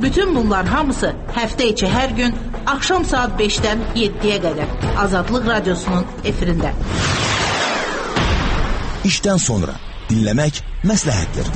Bütün bunlar hamısı həftə içi hər gün axşam saat 5-dən 7-yə qədər Azadlıq Radiosunun efirində. İşdən sonra dinləmək məsləhətdir.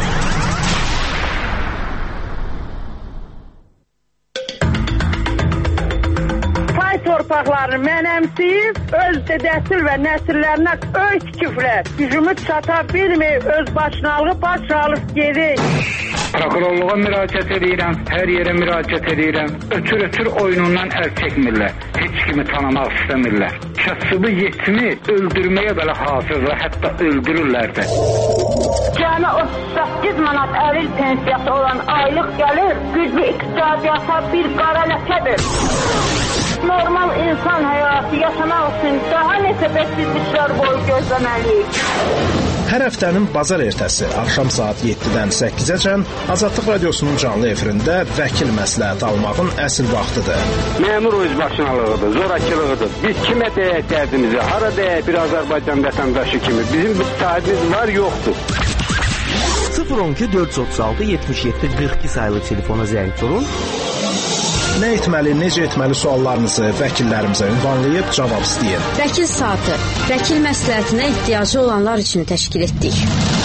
Torpaqlarını mənəmsiyib, öz dədəsil və nəsillərinə öy tikiblər. Gücümü çata bilməyib, öz başınalığı baş alıb gedir. Prokurorluğa müraciət edirəm, hər yerə müraciət edirəm. Ötür oyunundan əl çəkmirlər. Heç kimi tanımaq istəmirlər. Kasıbı yetimi öldürməyə belə hazırlar, hətta öldürürlər də. Cəmi 38 manat əril pensiyası olan aylıq gəlir, güclü iqtisadiyyata bir qara ləkədir. Normal insan həyatı yaşamaq üçün daha neçə bəksizliklər boyu gözləməliyik. Hər həftənin bazar ertəsi axşam saat 7-dən 8-əcən Azadlıq Radiosunun canlı efirində vəkil məsləhəti almağın əsl vaxtıdır. Məmur özbaşınalığıdır, zorakılığıdır. Biz kimə deyək dərdimizi, hara deyək bir Azərbaycan vətəndaşı kimi. Bizim bir sahibimiz var, yoxdur. 012 436 77 42 sayılı telefona zəng vurun. Nə etməli, necə etməli suallarınızı vəkillərimizə ünvanlayıb cavab istəyin. Vəkil saatı, vəkil məsləhətinə ehtiyacı olanlar üçün təşkil etdik.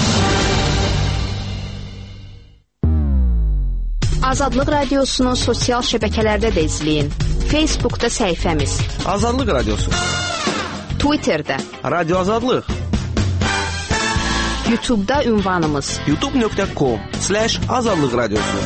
Azadlıq Radiosunun sosial şəbəkələrdə də izləyin. Facebookda səhifəmiz Azadlıq Radiosu, Twitterdə Radio Azadlıq, YouTube'da ünvanımız youtube.com/Azadlıq Radiosu.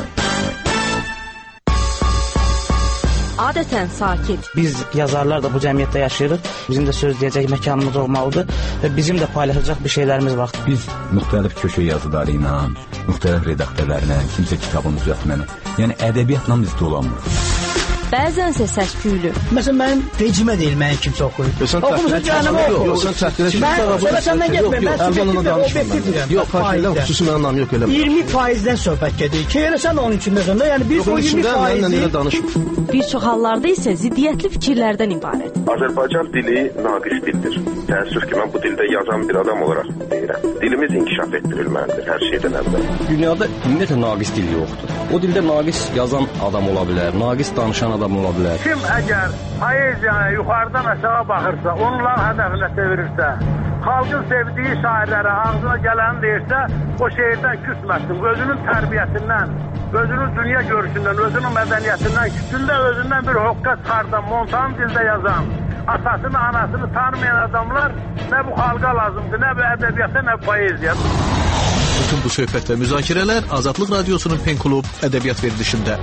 Adətən sakit. Biz yazarlar da bu cəmiyyətdə yaşayırıq. Bizim də söz deyəcək məkanımız olmalıdır və bizim də paylaşacaq bir şeylərimiz var. Biz müxtəlif köşə yazıları ilə, müxtəlif redaktörlərlə, kimsə kitabın düzəltməni, yəni ədəbiyyatla biz dolanmırıq. Bəzənsə səs-küylü. Məsələn, mənim vecimə deyil, mənim kimsə oxuyur. Oxumusun canımı oxuyur. Yox, sən təhqilə mən səndən getməyim, mən subjektiv və obyektivdirəm. Yox, fərqlə xüsusi mənim anlam yox elə. 20%-dən söhbət gedir. Ki, elə sən onun içindəsən də, yəni biz o 20%-i... Bir çox hallarda isə ziddiyyətli fikirlərdən ibarət. Azərbaycan dili naqis dildir. Təəssüf ki, mən bu dildə yazan bir adam olaraq deyirəm. Dilimiz inkişaf etdirilməlidir hər şeydən əvvəl. Dünyada ümumiyyətlə naqis dil yoxdur. O dildə naqis yazan adam ola bilər, naqis danışan adam ola bilər. Kim əgər poeziyaya yuxarıdan aşağı baxırsa, onların hədəfinə çevirirsə, xalqın sevdiyi şairlərə ağzına gələni deyirsə, o şeirdən küsməsin. Özünün tərbiyəsindən, özünün dünya görüşündən, özünün mədəniyyətindən, küçündə özündən bir hoqqa çıxardan, montan dildə yazan, atasını, anasını tanımayan adamlar nə bu xalqa lazımdır, nə bu ədəbiyyata, nə bu poeziya. Bütün bu söhbət və müzakirələr Azadlıq Radiosunun Pen Klub ədəbiyyat verilişində.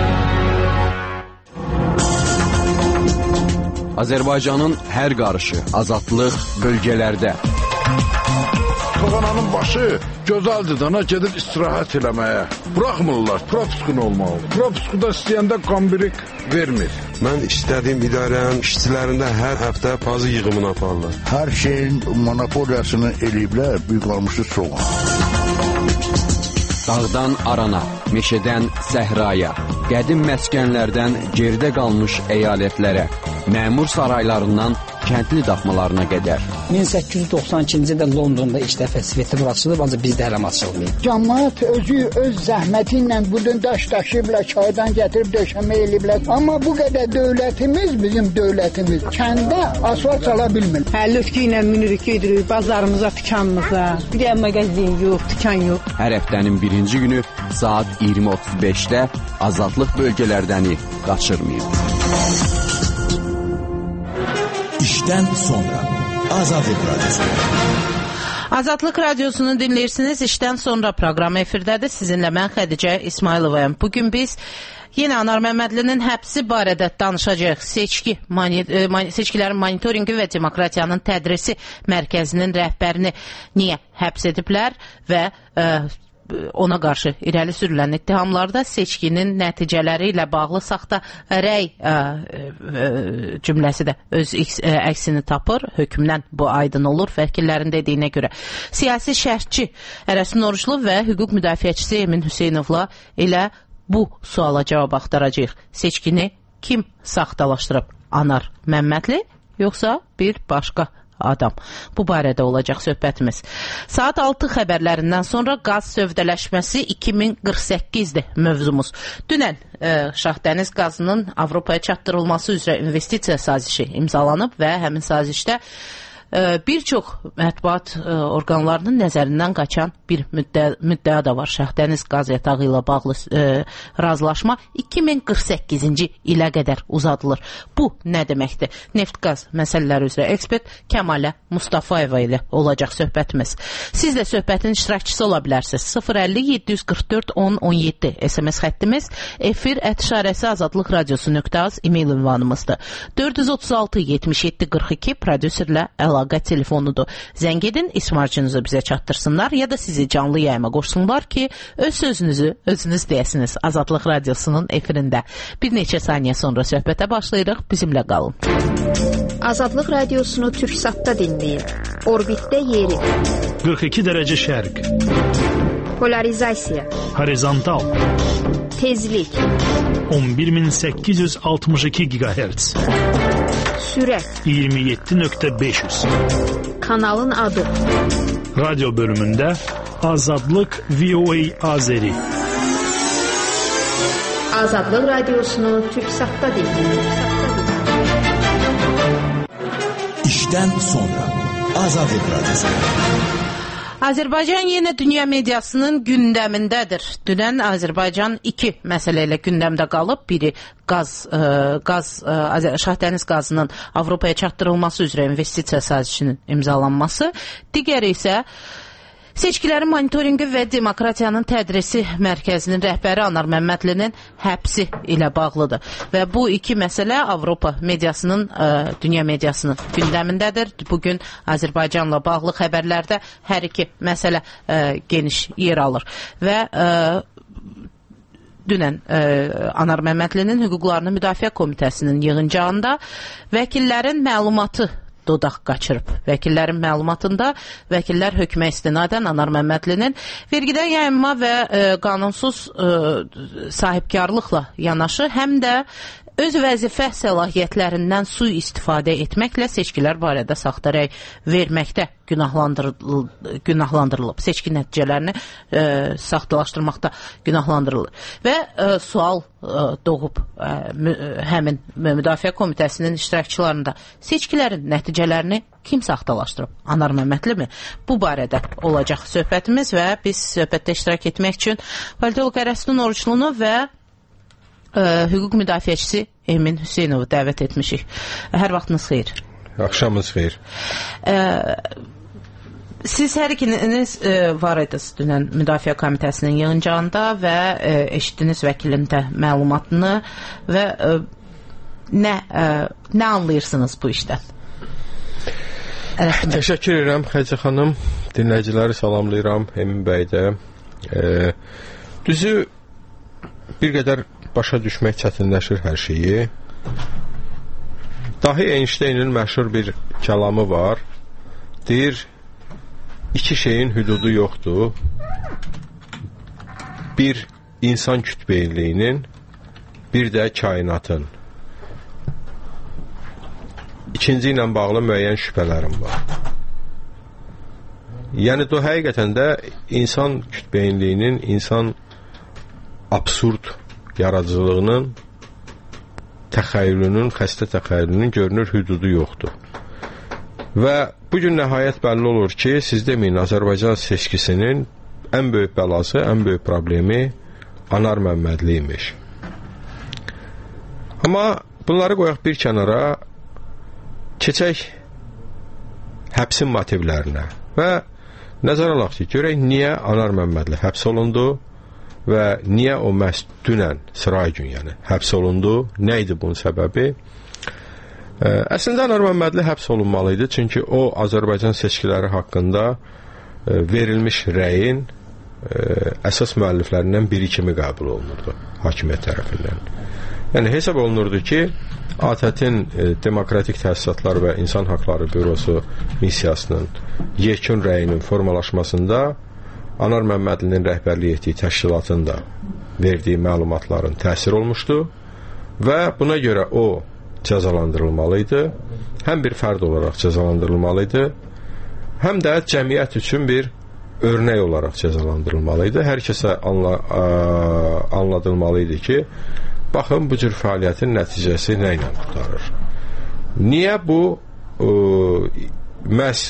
Azərbaycanın hər qarışı, azadlıq bölgələrdə. Toğananın başı gözəldir dana gedir istirahət eləməyə. Buraxmırlar, propiskun olmalı. Propiskuda istəyəndə qambirik vermir. Mən istədiyim idarənin işçilərində hər həftə pazı yığımını aparırlar. Hər şeyin monopoliyasını eləyiblər, büyük qalmışı soğan. Dağdan arana, meşədən səhraya, qədim məskənlərdən geridə qalmış əyalətlərə, məmur saraylarından kəndli daxmalarına qədər. 1892-ci ildə Londonda ilk dəfə Svetlov açılıb, ancaq bizdə hələm açılmayıb. Cəmaət özü öz zəhməti ilə budun daş daşıyıblar, çaydan gətirib döşəmə eləyiblər. Amma bu qədər dövlətimiz, bizim dövlətimiz kəndə asfalt çala bilmir. Lütki ilə minirik, gedirik bazarımıza, dükanımıza. Bir də mağazin yox, dükan yox. Hər həftənin birinci günü saat 20:35-də Azadlıq bölgələrdəni qaçırmayın. İşdən sonra Azadlıq Radiosu. Azadlıq Radiosunu dinləyirsiniz. İşdən sonra proqramı efirdədir. Sizinlə mən Xədicə İsmayılovayam. Bugün biz yenə Anar Məmmədlinin həbsi barədə danışacağıq. Seçkilərin monitorinqi və demokratiyanın tədrisi mərkəzinin rəhbərini niyə həbs ediblər və ona qarşı irəli sürülən ittihamlarda seçkinin nəticələri ilə bağlı saxta rəy cümləsi də öz əksini tapır. Hökmdən bu aydın olur vəkillərin dediyinə görə. Siyasi şərhçi Ərəsmin Oruclu və hüquq müdafiəçisi Emin Hüseynovla elə bu suala cavab axtaracağıq. Seçkini kim saxtalaşdırıb? Anar Məmmədli yoxsa bir başqa adam. Bu barədə olacaq söhbətimiz. Saat 6 xəbərlərindən sonra qaz sövdələşməsi 2048-dir mövzumuz. Dünən Şahdəniz qazının Avropaya çatdırılması üzrə investisiya sazişi imzalanıb və həmin sazişdə bir çox mətbuat orqanlarının nəzərindən qaçan bir müddəa da var. Şahdəniz qaz yatağı ilə bağlı razılaşma 2048-ci ilə qədər uzadılır. Bu nə deməkdir? Neft-qaz məsələləri üzrə ekspert Kəmalə Mustafayeva ilə olacaq söhbətimiz. Siz də söhbətin iştirakçısı ola bilərsiniz. 050-744-10-17 SMS xəttimiz, efir@işarəsi azadlıq radiosu.az e-mail ünvanımızdır. 436-77-42 prodüserlə əlaqə telefonudur. Zəng edin, ismarcınızı bizə çatdırsınlar ya da sizi canlı yayıma qoşsunlar ki, öz sözünüzü özünüz deyəsiniz. Azadlıq Radiosunun efirində. Bir neçə saniyə sonra söhbətə başlayırıq. Bizimlə qalın. Azadlıq Radiosunu Türksatda dinləyin. Orbitdə yeri. 42 dərəcə şərq. Polarizasiya. Horizontal. Tezlik. 11862 GHz. Sürət. 27.500. Kanalın adı. Radyo bölümündə Azadlıq VOA Azeri. Azadlıq Radiosunu Türksatda dinləyin. İşdən sonra Azadlıq Radiosu. Azərbaycan yenə dünya mediasının gündəmindədir. Dünən Azərbaycan 2 məsələ ilə gündəmdə qalıb. Biri Şahdəniz qazının Avropaya çatdırılması üzrə investisiya sazişinin imzalanması. Digəri isə Seçkilərin monitorinqi və demokratiyanın tədrisi mərkəzinin rəhbəri Anar Məmmədlinin həbsi ilə bağlıdır. Və bu iki məsələ Avropa mediasının, dünya mediasının gündəmindədir. Bugün Azərbaycanla bağlı xəbərlərdə hər iki məsələ geniş yer alır. Və dünən Anar Məmmədlinin Hüquqlarını Müdafiə Komitəsinin yığıncağında vəkillərin məlumatı dodaq qaçırıb. Vəkillərin məlumatında vəkillər hökmə istinadən Anar Məmmədlinin vergidən yayınma və qanunsuz sahibkarlıqla yanaşı, həm də öz vəzifə səlahiyyətlərindən sui-istifadə etməklə seçkilər barədə saxta rəy verməkdə günahlandırılıb. Seçki nəticələrini saxtalaşdırmaqda günahlandırılır. Və sual doğub həmin Müdafiə Komitəsinin iştirakçılarında. Seçkilərin nəticələrini kim saxtalaşdırıb? Anar Məmmədlimi? Bu barədə olacaq söhbətimiz və biz söhbətdə iştirak etmək üçün politolog Ərəstun Oruçlunu və hüquq müdafiəçisi Emin Hüseynovu dəvət etmişik. Hər vaxtınız xeyir. Axşamınız xeyir. Siz hər ikiniz var idiniz dünən Müdafiə Komitəsinin yığıncağında və eşitdiniz vəkilin də məlumatını və nə anlayırsınız bu işdən? Təşəkkür edirəm Xəcə xanım. Dinləyiciləri salamlayıram. Emin bəy də. Düzü bir qədər başa düşmək çətinləşir hər şeyi. Dahi Einsteynin məşhur bir kəlamı var. Deyir, iki şeyin hüdudu yoxdur. Bir, insan kütbeynliyinin, bir də kainatın. İkinci ilə bağlı müəyyən şübhələrim var. Yəni, o həqiqətən də insan kütbeynliyinin, insan absurd yaradıcılığının, təxəyyülünün, xəstə təxəyyülünün görünür hüdudu yoxdur. Və bugün nəhayət bəlli olur ki, siz deməyin, Azərbaycan seçkisinin ən böyük bəlası, ən böyük problemi Anar Məmmədli imiş. Amma bunları qoyaq bir kənara, keçək həbsin motivlərinə və nəzər alaq ki, görək niyə Anar Məmmədli həbs olundu və niyə o məhz dünən, sıray gün yəni, həbs olundu, nə idi bunun səbəbi? Əslində Anar Məmmədli həbs olunmalı idi, çünki o Azərbaycan seçkiləri haqqında verilmiş rəyin əsas müəlliflərindən biri kimi qəbul olunurdu hakimiyyət tərəfindən. Yəni hesab olunurdu ki, ATƏT-in Demokratik Təsisatlar və İnsan Haqları Bürosu missiyasının yekun rəyinin formalaşmasında Anar Məmmədlinin rəhbərlik etdiyi təşkilatın da verdiyi məlumatların təsir olmuşdu və buna görə o cəzalandırılmalı idi. Həm bir fərd olaraq cəzalandırılmalı idi, həm də cəmiyyət üçün bir örnək olaraq cəzalandırılmalı idi. Hər kəsə anladılmalı idi ki, baxın, bu cür fəaliyyətin nəticəsi nə ilə qutarır. Niyə bu məhz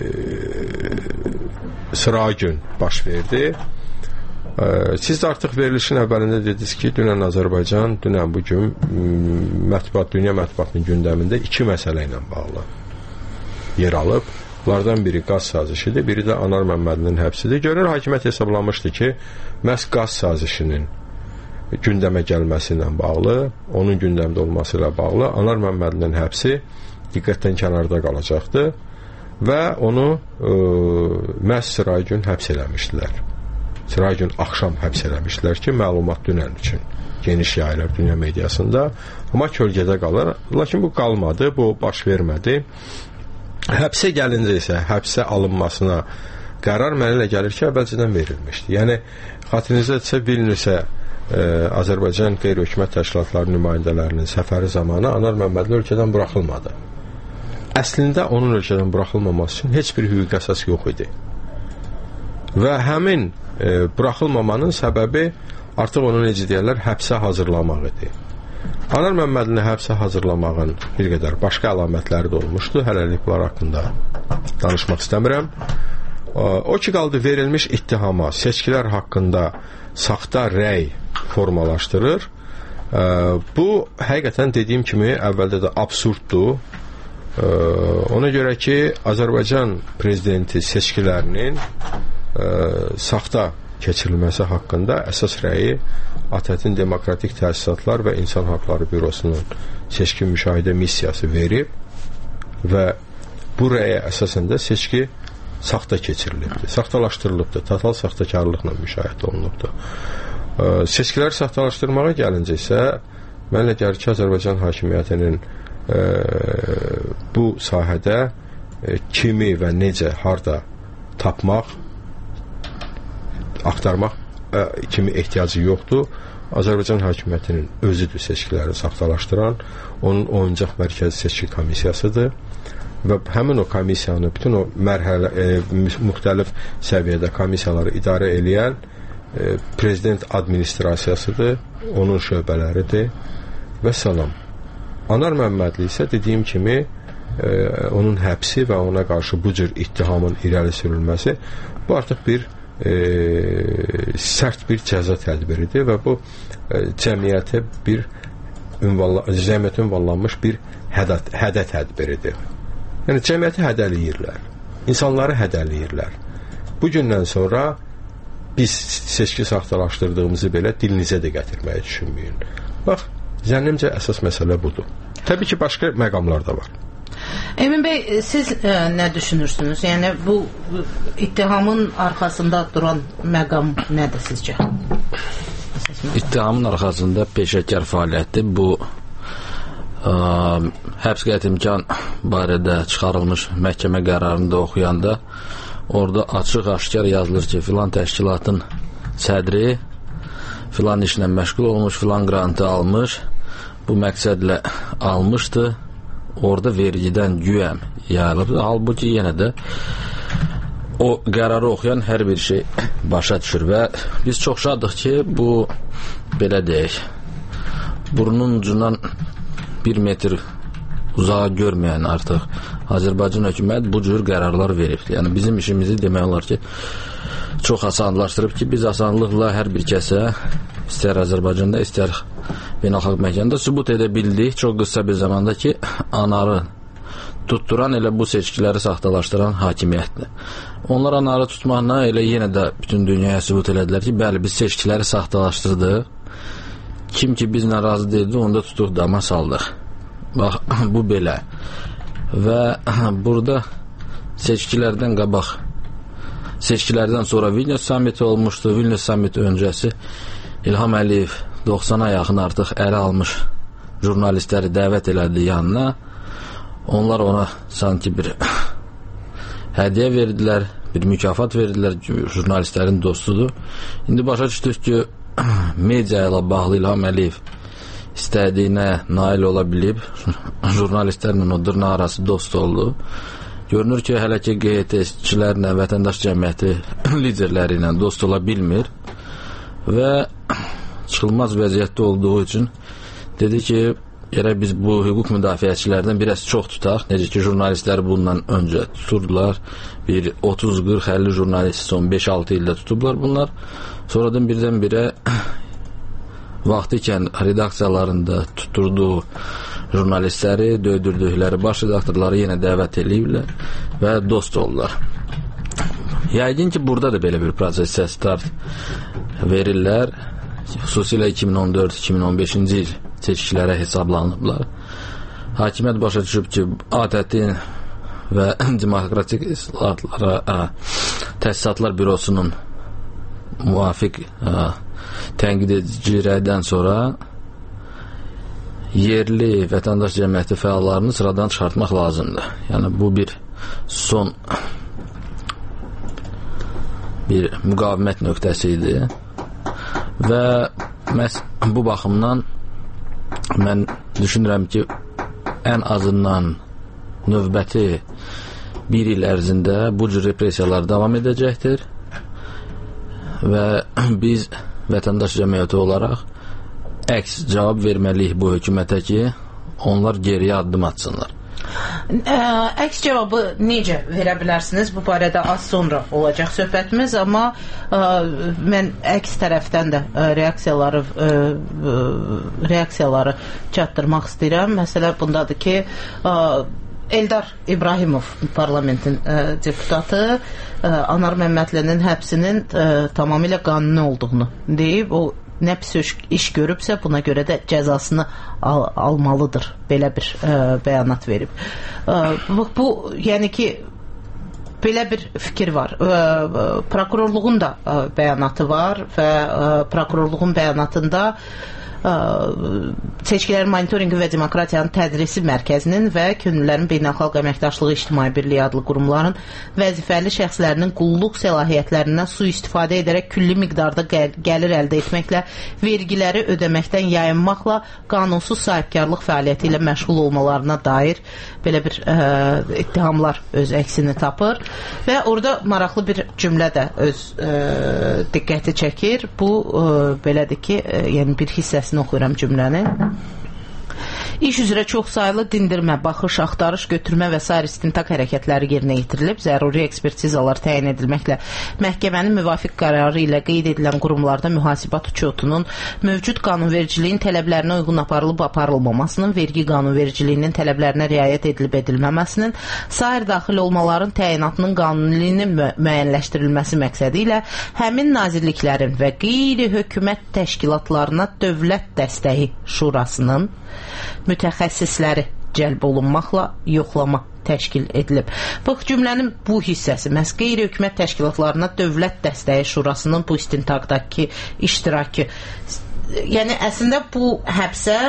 sıra gün baş verdi? Siz də artıq verilişin əvvəlində dediniz ki, dünən Azərbaycan, dünən bugün dünya mətbuatının gündəmində iki məsələ ilə bağlı yer alıb. Bunlardan biri qaz sazişidir, biri də Anar Məmmədlinin həbsidir. Görünür, hakimiyyət hesablamışdı ki, məhz qaz sazişinin gündəmə gəlməsi ilə bağlı, onun gündəmdə olması ilə bağlı Anar Məmmədlinin həbsi diqqətdən kənarda qalacaqdı və onu məhz sıra gün həbs eləmişdilər. Sıra gün axşam həbs eləmişdilər ki, məlumat dünən üçün geniş yayılır dünya mediasında, amma kölgədə qalır. Lakin bu qalmadı, bu baş vermədi. Həbsə gəlincə isə həbsə alınmasına qərar mənə elə gəlir ki, əvvəlcədən verilmişdi. Yəni, xatirinizdə Vilniusə Azərbaycan qeyri-hökumət təşkilatları nümayəndələrinin səfəri zamanı Anar Məmmədli ölkədən buraxılmadı. Əslində onun ölkədən buraxılmaması üçün heç bir hüquqi əsas yox idi. Və həmin buraxılmamanın səbəbi artıq onu necə deyərlər, həbsə hazırlamaq idi. Anar Məmmədlini həbsə hazırlamağın bir qədər başqa əlamətləri də olmuşdu. Hələlik bunlar haqqında danışmaq istəmirəm. O ki qaldı verilmiş ittihama, seçkilər haqqında saxta rəy formalaşdırır. Bu, həqiqətən dediyim kimi, əvvəldə də absurddur. Ona görə ki, Azərbaycan prezidenti seçkilərinin saxta keçirilməsi haqqında əsas rəyi ATƏT-in Demokratik Təsisatlar və İnsan Haqları Bürosunun seçki müşahidə missiyası verib və bu rəyə əsasən də seçki saxta keçirilibdir, saxtalaşdırılıbdır, total saxtakarlıqla müşahidə olunubdur. Seçkiləri saxtalaşdırmağa gəlincə isə mənə gəlir ki, Azərbaycan hakimiyyətinin bu sahədə kimi və necə, harda tapmaq, axtarmaq kimi ehtiyacı yoxdur. Azərbaycan hakimiyyətinin özüdür seçkiləri saxtalaşdıran, onun oyuncaq mərkəzi seçki komissiyasıdır və həmin o komissiyanı, bütün o müxtəlif səviyyədə komissiyaları idarə eləyən prezident administrasiyasıdır, onun şöbələridir və salam. Anar Məmmədli isə dediyim kimi onun həbsi və ona qarşı bu cür ittihamın irəli sürülməsi, bu artıq bir sərt bir cəza tədbiridir və bu cəmiyyətə ünvanlanmış bir hədə tədbiridir. Yəni cəmiyyəti hədələyirlər, insanları hədələyirlər. Bu gündən sonra biz seçki saxtalaşdırdığımızı belə dilinizə də gətirməyə düşünməyin. Bax, zənnimcə əsas məsələ budur. Təbii ki, başqa məqamlar da var. Emin bəy, siz nə düşünürsünüz? Yəni, bu ittihamın arxasında duran məqam nədir sizcə? İttihamın arxasında peşəkar fəaliyyəti, bu həbs qəti imkan barədə çıxarılmış məhkəmə qərarında oxuyanda orada açıq-aşkar yazılır ki, filan təşkilatın sədri filan işlə məşğul olmuş, filan qrantı almış, bu məqsədlə almışdı, orada vergidən güyəm yayılıb. Halbuki yenə də o qərarı oxuyan hər bir şey başa düşür və biz çox şadıq ki, bu belə deyək, burnun ucundan 1 metr uzağa görməyən artıq Azərbaycan hökumət bu cür qərarlar verib. Yəni bizim işimizi demək olar ki, çox asanlaşdırıb ki, biz asanlıqla hər bir kəsə, istər Azərbaycanda, istər beynəlxalq məkanda sübut edə bildik çox qısa bir zamanda ki, Anarı tutduran elə bu seçkiləri saxtalaşdıran hakimiyyətdir. Onlar Anarı tutmaqla elə yenə də bütün dünyaya sübut elədilər ki, bəli, biz seçkiləri saxtalaşdırdıq. Kim ki bizlə razı deyildi, onu da tutuq dama saldıq. Bax, bu belə. Və burada seçkilərdən qabaq, seçkilərdən sonra Vilnius sammiti olmuşdu. Vilnius sammiti öncəsi İlham Əliyev 90-a yaxın artıq ələ almış jurnalistləri dəvət elədi yanına. Onlar ona sanki bir hədiyyə verdilər, bir mükafat verdilər, jurnalistlərin dostudur. İndi başa düşdük ki, media ilə bağlı İlham Əliyev istədiyinə nail ola bilib, jurnalistlərlə o dırnaq arası dost oldu. Görünür ki, hələ ki QHT-çilərlə, vətəndaş cəmiyyəti liderləri ilə dost ola bilmir və çıxılmaz vəziyyətdə olduğu üçün dedi ki, gərək biz bu hüquq müdafiəçilərdən biraz çox tutaq. Necə ki, jurnalistləri bundan öncə tuturdular. Bir 30-40-50 jurnalisti son 5-6 ildə tutublar bunlar. Sonradan birdən-birə vaxtı ikən redaksiyalarında tuturduğu jurnalistləri, döydürdükləri baş redaktorları yenə dəvət ediblər və dost oldular. Yəqin ki, burada da belə bir prosesə start verirlər. Xüsusilə 2014-2015-ci il seçkilərə hesablanıblar. Hakimiyyət başa düşüb ki, ATƏT-in və Demokratik İslahatlara Təsisatlar Bürosunun müvafiq tənqid edici rəydən sonra yerli vətəndaş cəmiyyəti fəallarını sıradan çıxartmaq lazımdır. Yəni, bu bir son bir müqavimət nöqtəsi idi və bu baxımdan mən düşünürəm ki, ən azından növbəti bir il ərzində bu cür repressiyalar davam edəcəkdir və biz vətəndaş cəmiyyəti olaraq əks cavab verməliyik bu hökumətə ki, onlar geriyə addım atsınlar. Əks cavabı necə verə bilərsiniz? Bu barədə az sonra olacaq söhbətimiz, amma mən əks tərəfdən də reaksiyaları çatdırmaq istəyirəm. Məsələ bundadır ki, Eldar İbrahimov, parlamentin deputatı, Anar Məmmədlinin həbsinin tamamilə qanuni olduğunu deyib. O nə pis iş görübsə, buna görə də cəzasını almalıdır. Belə bir bəyanat verib. Bu, yəni ki, belə bir fikir var. Prokurorluğun da bəyanatı var və prokurorluğun bəyanatında Seçkilərin Monitorinqi və Demokratiyanın Tədrisi Mərkəzinin və Könüllülərin Beynəlxalq Əməkdaşlığı İctimai Birliyi adlı qurumların vəzifəli şəxslərinin qulluq səlahiyyətlərindən sui-istifadə edərək külli miqdarda gəlir əldə etməklə, vergiləri ödəməkdən yayınmaqla qanunsuz sahibkarlıq fəaliyyəti ilə məşğul olmalarına dair belə bir ittihamlar öz əksini tapır və orada maraqlı bir cümlə də öz diqqəti çəkir. Bu belədir ki, yəni bir hissəsini oxuyuram cümlənin. İş üzrə çox sayılı dindirmə, baxış, axtarış, götürmə və s. istintaq hərəkətləri yerinə yetirilib, zəruri ekspertizalar təyin edilməklə məhkəmənin müvafiq qərarı ilə qeyd edilən qurumlarda mühasibat uçotunun mövcud qanunvericiliyin tələblərinə uyğun aparılıb-aparılmamasının, vergi qanunvericiliyinin tələblərinə riayət edilib-edilməməsinin, sair daxil olmaların təyinatının qanuniliyinin müəyyənləşdirilməsi məqsədi ilə həmin nazirliklərin və qeyri-hökumət təşkilatlarına Dövlət Dəstəyi Şurasının mütəxəssisləri cəlb olunmaqla yoxlama təşkil edilib. Bax, cümlənin bu hissəsi, məhz qeyri-hökumət təşkilatlarına Dövlət Dəstəyi Şurasının bu istintaqdakı iştirakı, yəni əslində bu həbsə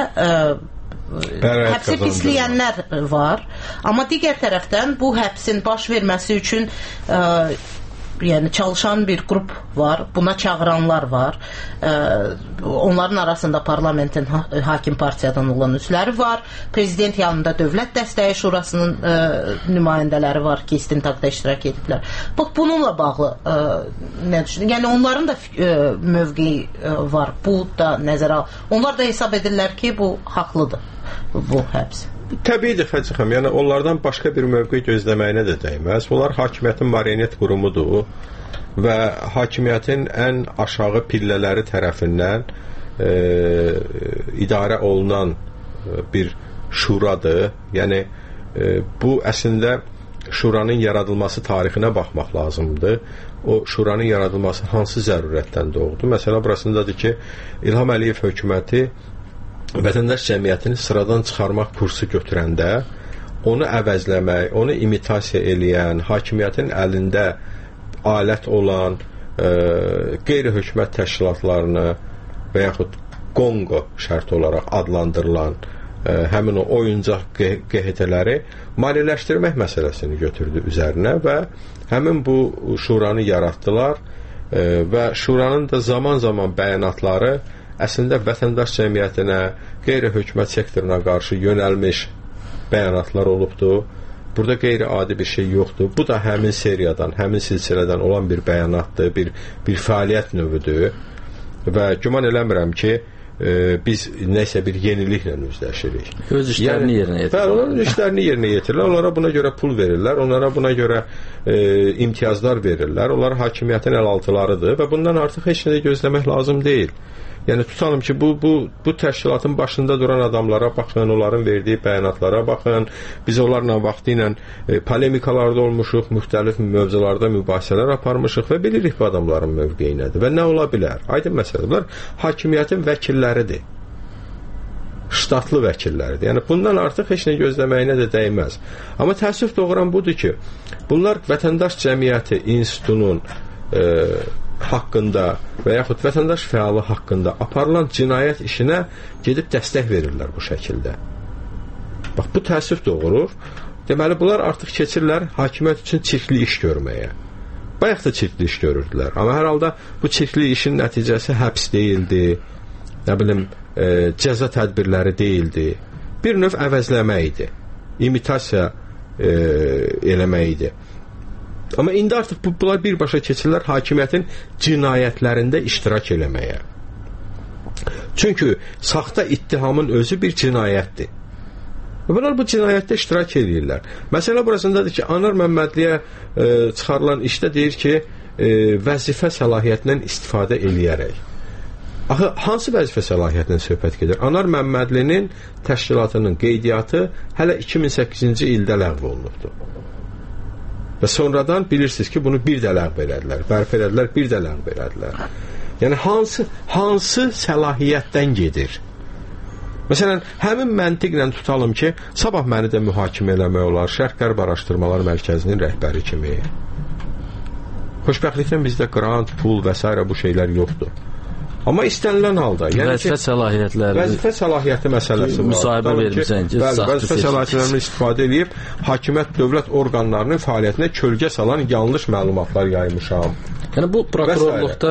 pisləyənlər var, amma digər tərəfdən bu həbsin baş verməsi üçün yəni çalışan bir qrup var, buna çağıranlar var. Onların arasında parlamentin hakim partiyadan olan üzvləri var. Prezident yanında Dövlət Dəstəyi Şurasının nümayəndələri var ki, istintaqda iştirak ediblər. Bax, bununla bağlı nə düşünürəm? Yəni onların da mövqeyi var. Bu da nəzərə al. Onlar da hesab edirlər ki, bu haqlıdır, bu həbs. Təbiidir, Xəcixəm. Yəni onlardan başqa bir mövqe gözləməyinə də dəyməz. Bunlar hakimiyyətin marionet qurumudur və hakimiyyətin ən aşağı pillələri tərəfindən idarə olunan bir şuradır. Yəni bu əslində şuranın yaradılması tarixinə baxmaq lazımdır. O şuranın yaradılması hansı zərurətdən doğdu? Məsələ burasındadır ki, İlham Əliyev hökuməti vətəndaş cəmiyyətini sıradan çıxarmaq kursu götürəndə onu əvəzləmək, onu imitasiya eləyən, hakimiyyətin əlində alət olan qeyri-hökumət təşkilatlarını və yaxud Qonqo şərti olaraq adlandırılan həmin o oyuncaq QHT-ləri maliyyələşdirmək məsələsini götürdü üzərinə və həmin bu şuranı yaratdılar və şuranın da zaman-zaman bəyanatları əslində vətəndaş cəmiyyətinə, qeyri-hökumət sektoruna qarşı yönəlmiş bəyanatlar olubdur. Burada qeyri-adi bir şey yoxdur. Bu da həmin seriyadan, həmin silsilədən olan bir bəyanatdır, bir fəaliyyət növüdür və güman eləmirəm ki, biz nəsə bir yeniliklə üzləşirik. Öz işlərini yerinə yetirirlər. Onların işlərini yerinə yetirirlər. Onlara buna görə pul verirlər. Onlara buna görə imtiyazlar verirlər. Onlar hakimiyyətin əlaltılarıdır və bundan artıq heç nə də gözləmək lazım deyil. Yəni tutalım ki, bu təşkilatın başında duran adamlara baxın, onların verdiyi bəyanatlara baxın. Biz onlarla vaxtı ilə polemikalarda olmuşuq, müxtəlif mövzularda mübahisələr aparmışıq və bilirik bu adamların mövqeyi nədir və nə ola bilər. Aydın məsələdir. Bunlar hakimiyyətin vəkilləridir. Ştatlı vəkilləridir. Yəni bundan artıq heç nə gözləməyinə də dəyməz. Amma təəssüf doğuran budur ki, bunlar vətəndaş cəmiyyəti institutunun haqqında və yaxud vətəndaş fəalı haqqında aparılan cinayət işinə gedib dəstək verirlər bu şəkildə. Bax, bu təəssüf doğurur. Deməli, bunlar artıq keçirlər hakimiyyət üçün çirkli iş görməyə. Bayaq da çirkli iş görürdülər. Amma hər halda bu çirkli işin nəticəsi həbs deyildi, nə bilim, cəza tədbirləri deyildi. Bir növ əvəzləmə idi. İmitasiya eləmək idi. Amma indi artıq bunlar birbaşa keçirlər hakimiyyətin cinayətlərində iştirak eləməyə. Çünki saxta ittihamın özü bir cinayətdir. Bunlar bu cinayətdə iştirak edirlər. Məsələ burasındadır ki, Anar Məmmədliyə çıxarılan işdə deyir ki, vəzifə səlahiyyətindən istifadə eləyərək. Axı, hansı vəzifə səlahiyyətindən söhbət gedir? Anar Məmmədlinin təşkilatının qeydiyyatı hələ 2008-ci ildə ləğv olunubdur. Və sonradan bilirsiniz ki, bunu bir də ləğv elədilər. Bərpa elədilər, bir də ləğv elədilər. Yəni, hansı səlahiyyətdən gedir? Məsələn, həmin məntiqlə tutalım ki, sabah məni də mühakimə eləmək olar Şərq-Qərb Araşdırmalar Mərkəzinin rəhbəri kimi. Xoşbəxtlikdən bizdə qrant, pul və s. bu şeylər yoxdur. Amma istənilən halda, yəni vəzifə səlahiyyəti məsələsi var. Müsahibə vermirsən ki, vəzifə səlahiyyətlərini istifadə edib hakimiyyət dövlət orqanlarının fəaliyyətinə kölgə salan yanlış məlumatlar yaymışam. Yəni bu prokurorluqda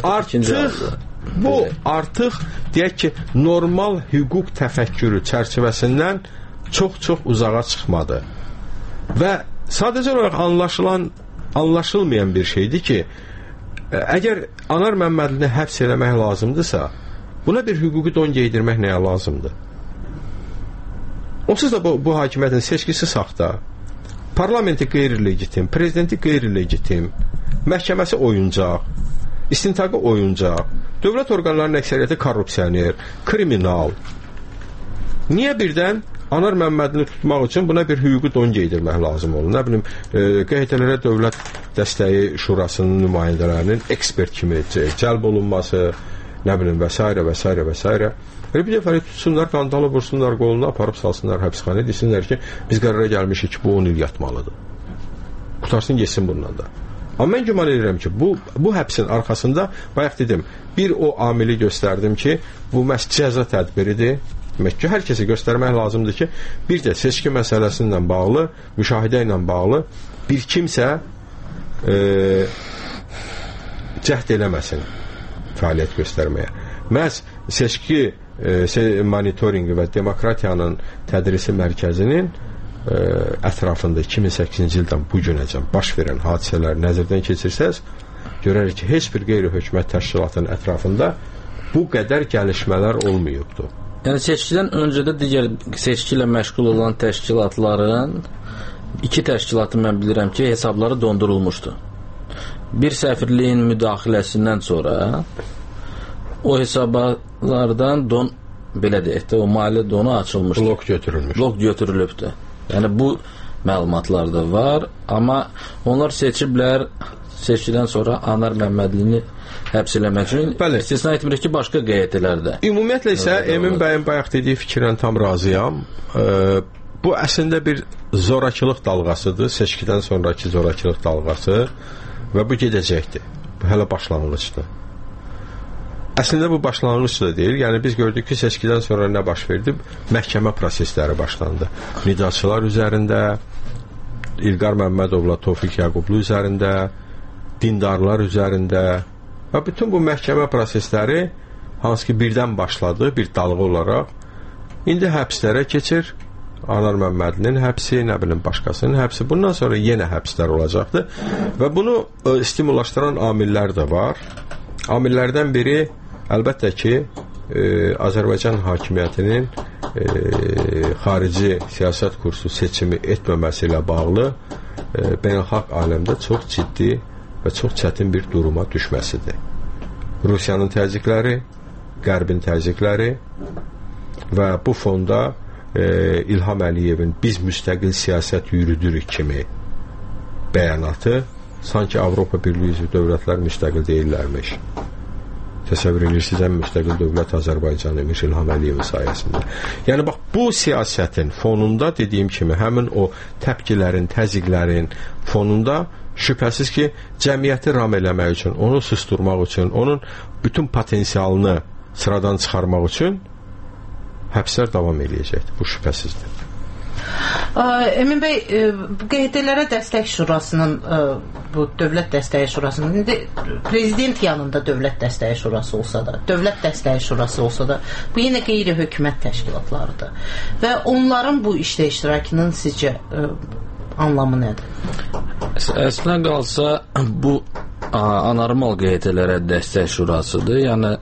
artıq deyək ki, normal hüquq təfəkkürü çərçivəsindən çox-çox uzağa çıxmadı. Və sadəcə olaraq anlaşılmayan bir şeydir ki, əgər Anar Məmmədlini həbs eləmək lazımdırsa, buna bir hüquqi don geydirmək nəyə lazımdır? Onsuz da bu hakimiyyətin seçkisi saxta, parlamenti qeyri-legitim, prezidenti qeyri-legitim, məhkəməsi oyuncaq, istintaqı oyuncaq, dövlət orqanlarının əksəriyyəti korrupsioner, kriminal. Niyə birdən Anar Məmmədlini tutmaq üçün buna bir hüquqi don geydirmək lazım olur? Nə bilim, QHT-lərə Dövlət Dəstəyi Şurasının nümayəndələrinin ekspert kimi cəlb olunması, nə bilim, və s. və s. və s. Bir dəfə tutsunlar, qandalı vursunlar, qolunu aparıb salsınlar həbsxanaya, desinlər ki, biz qərara gəlmişik ki, bu 10 il yatmalıdır. Qutarsın, geçsin bundan da. Amma mən güman edirəm ki, bu həbsin arxasında, bayaq dedim, bir o amili göstərdim ki, bu məhz cəza tədbiridir. Demək ki, hər kəsə göstərmək lazımdır ki, bir də seçki məsələsinlə bağlı, müşahidə ilə bağlı bir kimsə cəhd eləməsin fəaliyyət göstərməyə. Məhz seçki monitorinqi və demokratiyanın tədrisi mərkəzinin ətrafında 2008-ci ildən bu günəcən baş verən hadisələri nəzərdən keçirsəz, görərik ki, heç bir qeyri-hökumət təşkilatının ətrafında bu qədər gəlişmələr olmayıbdır. Yəni seçkidən öncə də digər seçki ilə məşğul olan təşkilatların, iki təşkilatın mən bilirəm ki, hesabları dondurulmuşdu. Bir səfirliyin müdaxiləsindən sonra o hesablardan belə deyək də, o maliyyə donu açılmışdı. Blok götürülübdü. Yəni bu məlumatlar da var, amma onlar seçiblər seçkidən sonra Anar Məmmədlini həbs eləmək üçün istisna etmirik ki, başqa QHT-lərdə. Ümumiyyətlə isə Emin bəyin bayaq dediyi fikirlə tam razıyam. Bu əslində bir zorakılıq dalğasıdır, seçkidən sonraki zorakılıq dalğası və bu gedəcəkdir. Bu hələ başlanğıcdır. Əslində bu başlanğıc da deyil. Yəni biz gördük ki, seçkidən sonra nə baş verdi? Məhkəmə prosesləri başlandı. Nidaçılar üzərində, İlqar Məmmədovla Tofiq Yaqublu üzərində, dindarlar üzərində və bütün bu məhkəmə prosesləri hansı ki birdən başladı bir dalğa olaraq. İndi həbslərə keçir. Anar Məmmədlinin həbsi, nə bilim başqasının həbsi. Bundan sonra yenə həbslər olacaqdır. Və bunu stimullaşdıran amillər də var. Amillərdən biri əlbəttə ki, Azərbaycan hakimiyyətinin xarici siyasət kursu seçimi etməməsi ilə bağlı beynəlxalq aləmdə çox ciddi və çox çətin bir duruma düşməsidir. Rusiyanın təzyiqləri, Qərbin təzyiqləri və bu fonda İlham Əliyevin biz müstəqil siyasət yürüdürük kimi bəyanatı sanki Avropa Birliyi üzvü dövlətlər müstəqil deyirlərmiş. Təsəvvür edirsiniz, ən müstəqil dövlət Azərbaycan imiş İlham Əliyevin sayəsində. Yəni bax, bu siyasətin fonunda dediyim kimi həmin o təpkilərin, təzyiqlərin fonunda şübhəsiz ki, cəmiyyəti ram eləmək üçün, onu susturmaq üçün, onun bütün potensialını sıradan çıxarmaq üçün həbslər davam edəcəkdir. Bu şübhəsizdir. Emin bəy, QHT-lərə dəstək şurasının, bu dövlət dəstəyi şurasının, indi prezident yanında dövlət dəstəyi şurası olsa da, dövlət dəstəyi şurası olsa da, bu yenə qeyri-hökumət təşkilatlarıdır. Və onların bu işdə iştirakının sizcə anlamı nədir? Əslində qalsa, bu anormal QHT-lərə dəstək şurasıdır. Yəni,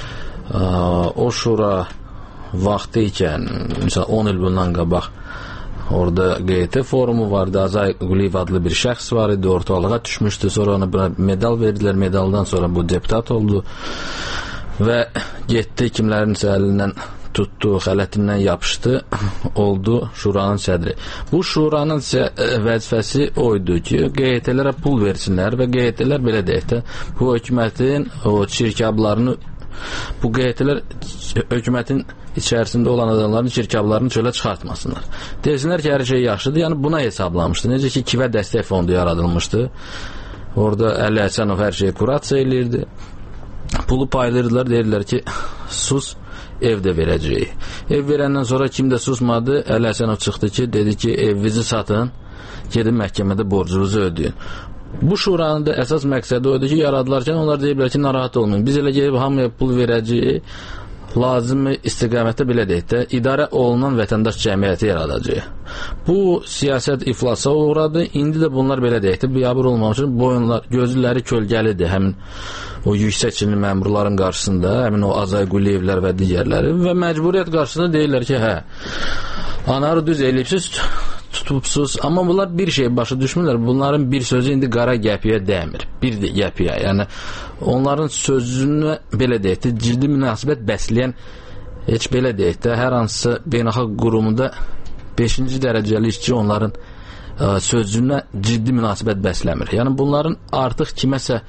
o şura vaxtı ikən, məsələn 10 il bundan qabaq orada QHT forumu vardı, Azay Quliyev adlı bir şəxs var idi, ortalığa düşmüşdü, sonra ona medal verdilər, medaldan sonra bu deputat oldu və getdi kimlərinsə əlindən tutdu, xələtindən yapışdı, oldu şuranın sədri. Bu şuranın vəzifəsi oydu ki, QHT-lərə pul versinlər və QHT-lər belə deyək də, bu hökumətin o çirkablarını, bu QHT-lər hökumətin içərisində olan adamların çirkablarını çölə çıxartmasınlar. Desinlər ki, hər şey yaxşıdır. Yəni buna hesablamışdı. Necə ki, Kivə dəstək fondu yaradılmışdı. Orada Əli Həsənov hər şeyi kurasiya eləyirdi. Pulu paylayırdılar, deyirlər ki, sus, ev də verəcəyik. Ev verəndən sonra kim də susmadı, Əli Həsənov çıxdı ki, dedi ki, evinizi satın, gedin məhkəmədə borcunuzu ödəyin. Bu şuranın da əsas məqsədi oydu ki, yaradılarkən onlar deyiblər ki, narahat olmayın. Biz elə gəlib hamıya pul verəcəyik, lazımi istiqamətdə belə deyək də, idarə olunan vətəndaş cəmiyyəti yaradacaq. Bu siyasət iflasa uğradı. İndi də bunlar belə deyək də, biabır olmamaq üçün boyunlar, gözləri kölgəlidir həmin o yüksək çinli məmurların qarşısında, həmin o Azay Quliyevlər və digərləri və məcburiyyət qarşısında deyirlər ki, hə, anarı düz eləyibsiz, tutubsuz, amma bunlar bir şey başa düşmürlər. Bunların bir sözü indi qara gəpiyə dəymir. Bir də gəpiyə. Yəni onların sözünə belə deyək də, ciddi münasibət bəsləyən, heç belə deyək də, hər hansısa beynəlxalq qurumunda 5-ci dərəcəli işçi onların sözünə ciddi münasibət bəsləmir. Yəni bunların artıq kiməsə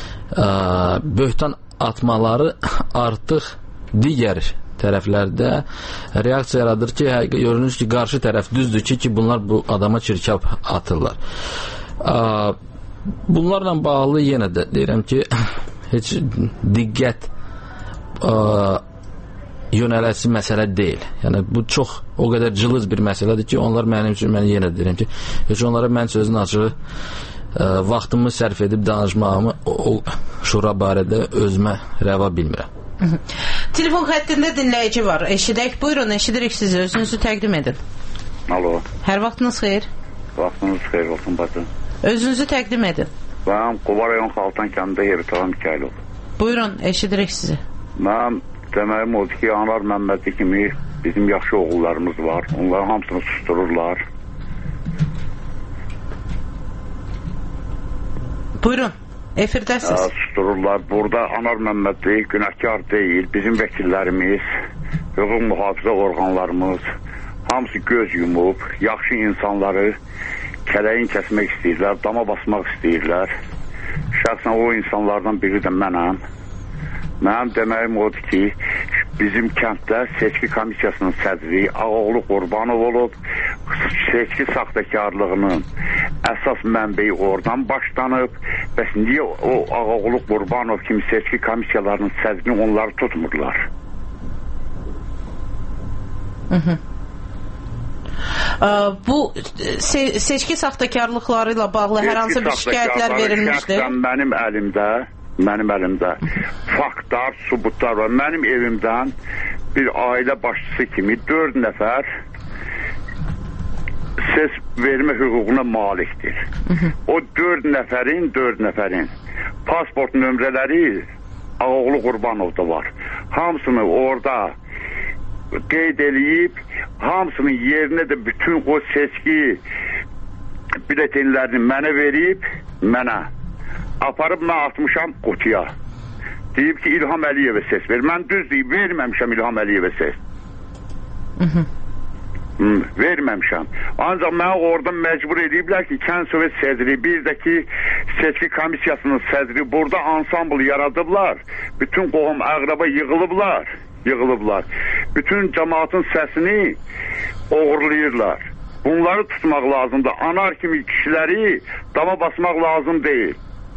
böhtan atmaları artıq digər tərəflərdə reaksiya yaradır ki, görünür ki, qarşı tərəf düzdür ki, bunlar bu adama çirkab atırlar. Bunlarla bağlı yenə də deyirəm ki, heç diqqət yönələsi məsələ deyil. Yəni, bu çox o qədər cılız bir məsələdir ki, onlar mənim üçün, mən yenə deyirəm ki, heç onlara mən sözün açığı vaxtımı sərf edib danışmağımı o şura barədə özümə rəva bilmirəm. Telefon xəttində dinləyici var. Eşidək, buyurun, eşidirik sizi. Özünüzü təqdim edin. Alo. Hər vaxtınız xeyir. Vaxtınız xeyir olsun, bacım. Özünüzü təqdim edin. Mən Quba rayon Xaltan kəndində Yeritalan Mikailov. Buyurun, eşidirik sizi. Mən deməyim oldu ki, Anar Məmmədli kimi bizim yaxşı oğullarımız var. Onların hamısını sustururlar. Buyurun. Efirdəsiz. Sustururlar. Burada Anar Məmmədli günahkar deyil. Bizim vəkillərimiz, hüquq mühafizə orqanlarımız hamısı göz yumub, yaxşı insanları kələyin kəsmək istəyirlər, dama basmaq istəyirlər. Şəxsən o insanlardan biri də mənəm. Mənim deməyim odur ki, bizim kənddə seçki komissiyasının sədri Ağaoğlu Qurbanov olub, seçki saxtakarlığının əsas mənbəyi oradan başlanıb. Bəs niyə o Ağaoğlu Qurbanov kimi seçki komissiyalarının sədrini onları tutmurlar? Bu seçki saxtakarlıqları ilə bağlı hər hansı bir şikayətlər verilmişdir? Şəxsən mənim əlimdə Mənim əlimdə faktlar, subutlar var. Mənim evimdən bir ailə başçısı kimi 4 nəfər ses vermə hüququna malikdir. O 4 nəfərin pasport nömrələri Ağoğlu Qurbanovda var. Hamısını orada qeyd eləyib, hamısının yerinə də bütün o seçki biletenlərini mənə verib, mənə aparıb mən atmışam qutuya. Deyib ki, İlham Əliyevə ses ver. Mən düz deyib, verməmişəm İlham Əliyevə ses. Verməmişəm. Ancaq mənə orada məcbur ediblər ki, Kənd Sovet sədri, bir də ki, seçki komissiyasının sədri burada ansambl yaradıblar. Bütün qohum əqraba yığılıblar. Bütün cəmaatın səsini oğurlayırlar. Bunları tutmaq lazımdır. Anar kimi kişiləri dama basmaq lazım deyil.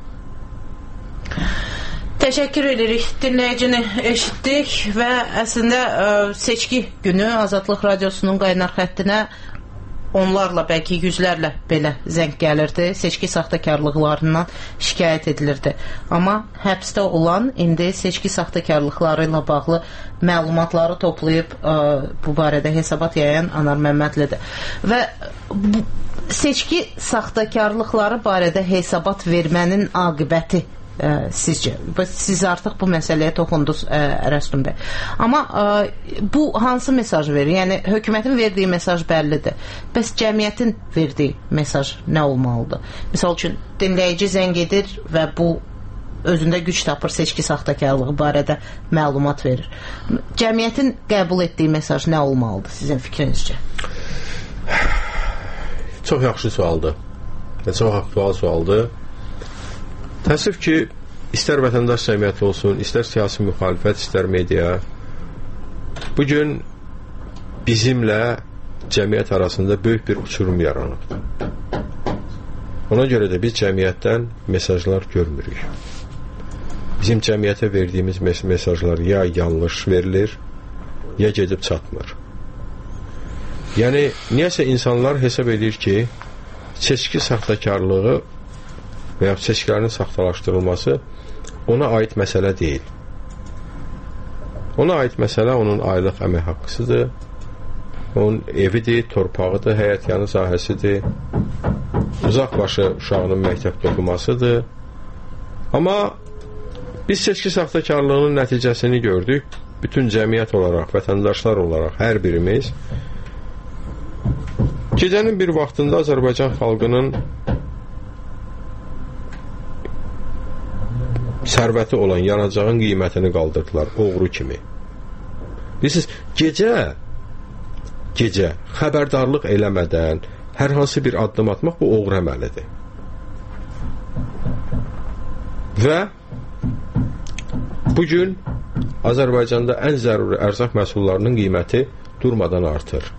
Təşəkkür edirik. Dinləyicini eşitdik və əslində seçki günü Azadlıq Radiosunun qaynar xəttinə onlarla, bəlkə yüzlərlə belə zəng gəlirdi. Seçki saxtakarlıqlarından şikayət edilirdi. Amma həbsdə olan indi seçki saxtakarlıqları ilə bağlı məlumatları toplayıb bu barədə hesabat yayan Anar Məmmədlidir. Və seçki saxtakarlıqları barədə hesabat vermənin aqibəti sizcə? Siz artıq bu məsələyə toxundunuz Ərəstun bəy. Amma bu hansı mesaj verir? Yəni, hökumətin verdiyi mesaj bəllidir. Bəs cəmiyyətin verdiyi mesaj nə olmalıdır? Misal üçün, dinləyici zəng edir və bu özündə güc tapır, seçki saxtakarlığı barədə məlumat verir. Cəmiyyətin qəbul etdiyi mesaj nə olmalıdır sizin fikrinizcə? Çox yaxşı sualdır. Çox aktual sualdır. Təəssüf ki, istər vətəndaş cəmiyyəti olsun, istər siyasi müxalifət, istər media, bugün bizimlə cəmiyyət arasında böyük bir uçurum yaranıb. Ona görə də biz cəmiyyətdən mesajlar görmürük. Bizim cəmiyyətə verdiyimiz mesajlar ya yanlış verilir, ya gedib çatmır. Yəni, niyəsə insanlar hesab edir ki, seçki saxtakarlığı və ya seçkilərin saxtalaşdırılması ona aid məsələ deyil. Ona aid məsələ onun aylıq əmək haqqısıdır, onun evidir, torpağıdır, həyətyanı sahəsidir, uzaqbaşı uşağının məktəbdə oxumasıdır. Amma biz seçki saxtakarlığının nəticəsini gördük. Bütün cəmiyyət olaraq, vətəndaşlar olaraq hər birimiz gecənin bir vaxtında Azərbaycan xalqının sərvəti olan yanacağın qiymətini qaldırdılar, oğru kimi. Bilirsiniz, gecə xəbərdarlıq eləmədən hər hansı bir addım atmaq bu oğru əməlidir. Və bugün Azərbaycanda ən zəruri ərzaq məhsullarının qiyməti durmadan artır.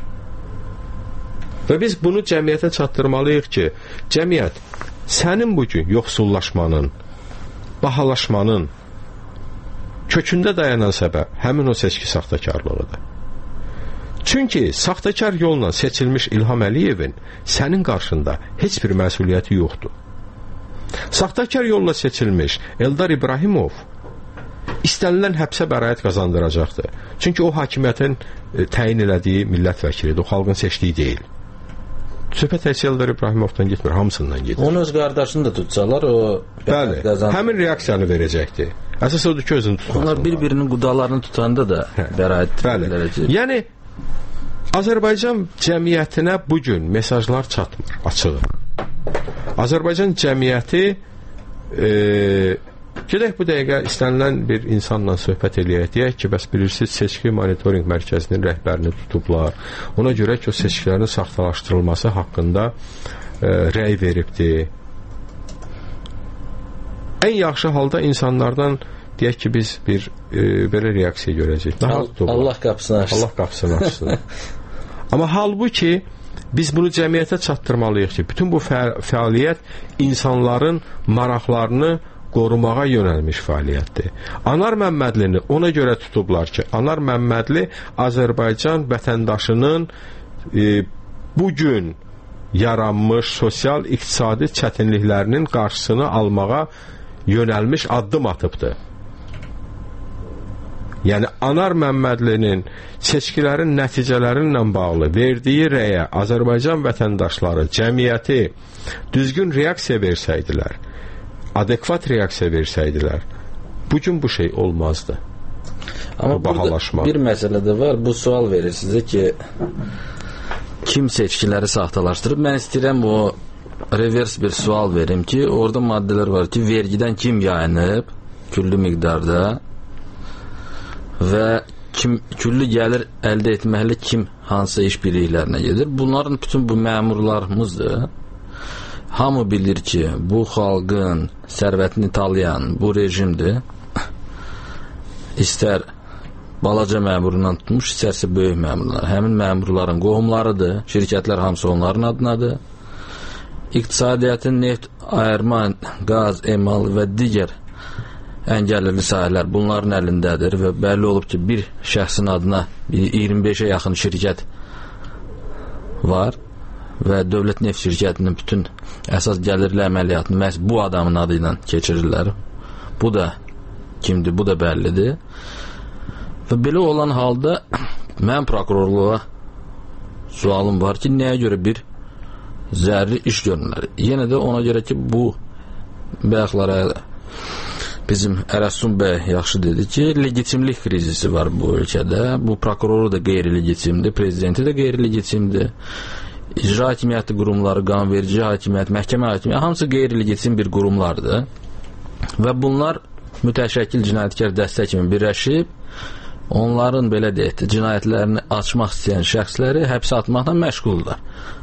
Və biz bunu cəmiyyətə çatdırmalıyıq ki, cəmiyyət sənin bugün yoxsullaşmanın, bahalaşmanın kökündə dayanan səbəb həmin o seçki saxtakarlığıdır. Çünki saxtakar yolla seçilmiş İlham Əliyevin sənin qarşında heç bir məsuliyyəti yoxdur. Saxtakar yolla seçilmiş Eldar İbrahimov istənilən həbsə bəraət qazandıracaqdır. Çünki o hakimiyyətin təyin elədiyi millət vəkilidir, o xalqın seçdiyi deyil. Söhbət Eldar İbrahimovdan getmir, hamısından gedir. Onun öz qardaşını da tutsalar, o bəli, həmin reaksiyanı verəcəkdir. Əsas odur ki, özünü tutmasın. Onlar bir-birinin qudalarını tutanda da bəraət verəcək. Yəni, Azərbaycan cəmiyyətinə bugün mesajlar çatmır, açıq. Azərbaycan cəmiyyəti gedək bu dəqiqə istənilən bir insanla söhbət eləyək, deyək ki, bəs bilirsiniz, seçki monitoring mərkəzinin rəhbərini tutublar. Ona görə ki, o seçkilərin saxtalaşdırılması haqqında rəy veribdir. Ən yaxşı halda insanlardan deyək ki, biz bir belə reaksiya görəcəyik. Allah qapısını açsın. Allah qapısını açsın. Amma halbuki biz bunu cəmiyyətə çatdırmalıyıq ki, bütün bu fəaliyyət insanların maraqlarını qorumağa yönəlmiş fəaliyyətdir. Anar Məmmədlini ona görə tutublar ki, Anar Məmmədli Azərbaycan vətəndaşının bugün yaranmış sosial-iqtisadi çətinliklərinin qarşısını almağa yönəlmiş addım atıbdır. Yəni Anar Məmmədlinin seçkilərin nəticələri ilə bağlı verdiyi rəyə Azərbaycan vətəndaşları, cəmiyyəti düzgün reaksiya versəydilər, adekvat reaksiya versəydilər, bugün bu şey olmazdı. Amma burada bir məsələ də var. Bu sual verir sizə ki, kim seçkiləri saxtalaşdırıb? Mən istəyirəm o revers bir sual verim ki, orada maddələr var ki, vergidən kim yayınıb küllü miqdarda və küllü gəlir əldə etməklə kim hansı iş birliklərinə gedir. Bunların bütün bu məmurlarımızdır. Hamı bilir ki, bu xalqın sərvətini talayan bu rejimdir. İstər balaca məmurundan tutmuş, istərsə böyük məmurlar. Həmin məmurların qohumlarıdır. Şirkətlər hamısı onların adınadır. İqtisadiyyatın neft, ayırma, qaz, emal və digər əngəllili sahələr bunların əlindədir və bəlli olub ki, bir şəxsin adına 25-ə yaxın şirkət var və dövlət neft şirkətinin bütün əsas gəlirli əməliyyatını məhz bu adamın adı ilə keçirirlər. Bu da kimdir, bu da bəllidir. Və belə olan halda mən prokurorluğa sualım var ki, nəyə görə bir zərri iş görürlər? Yenə də ona görə ki, bu bəyəxlara bizim Ərəssun bəy yaxşı dedi ki, legitimlik krizisi var bu ölkədə. Bu prokuroru da qeyri-legitimdir, prezidenti də qeyri-legitimdir. İcra hakimiyyəti qurumları, qanunverici hakimiyyət, məhkəmə hakimiyyəti hamısı qeyri-legitim bir qurumlardır. Və bunlar mütəşəkkil cinayətkar dəstə kimi birləşib onların belə deyək, cinayətlərini açmaq istəyən şəxsləri həbsə atmaqla məşğuldur.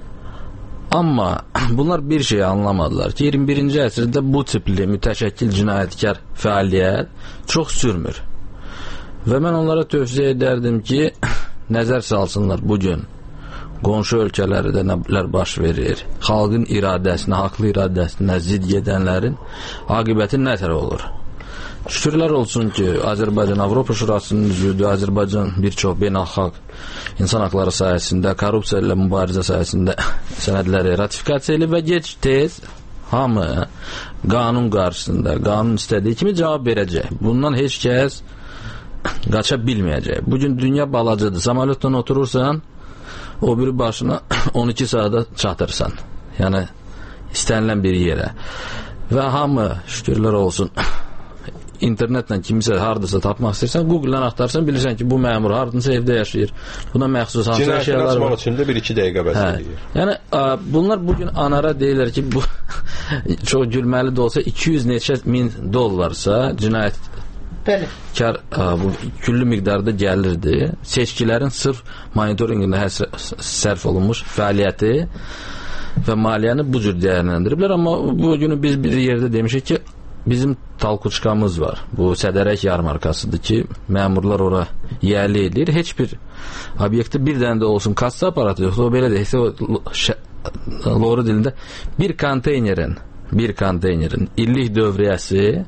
Amma bunlar bir şey anlamadılar ki, 21-ci əsrdə bu tipli mütəşəkkil cinayətkar fəaliyyət çox sürmür. Və mən onlara tövsiyə edərdim ki, nəzər salsınlar bugün qonşu ölkələrdə nələr baş verir, xalqın iradəsinə, haqlı iradəsinə zidd gedənlərin aqibəti nə tər olur? Şükürlər olsun ki, Azərbaycan Avropa Şurasının üzvüdür. Azərbaycan bir çox beynəlxalq insan haqları sayəsində, korrupsiya ilə mübarizə sayəsində sənədləri ratifikasiya edib və gec-tez hamı qanun qarşısında, qanun istədiyi kimi cavab verəcək. Bundan heç kəs qaça bilməyəcək. Bugün dünya balacadır. Samolyotdan oturursan, o biri başına 12 saata çatırsan. Yəni istənilən bir yerə. Və hamı şükürlər olsun internetlə kimisə hardasa tapmaq istəyirsən, Google-dan axtarsan, bilirsən ki, bu məmur hardasa evdə yaşayır. Buna məxsus hansı şeylər var. Cinayətini açmaq üçün də 1-2 dəqiqə bəs edir. Yəni bunlar bugün Anara deyirlər ki, bu çox gülməli də olsa 200 neçə min dollarsa cinayətkar bu küllü miqdarda gəlirdi. Seçkilərin sırf monitorinqində sərf olunmuş fəaliyyəti və maliyyəni bu cür dəyərləndiriblər. Amma bu günü biz bir yerdə demişik ki, bizim talkuçkamız var. Bu Sədərək yarmarkasıdır ki, məmurlar ora yerli edir. Heç bir obyekti bir dənə də olsun kassa aparatı yoxdur. O belə deyilsə, loru dilində bir konteynerin illik dövriyəsi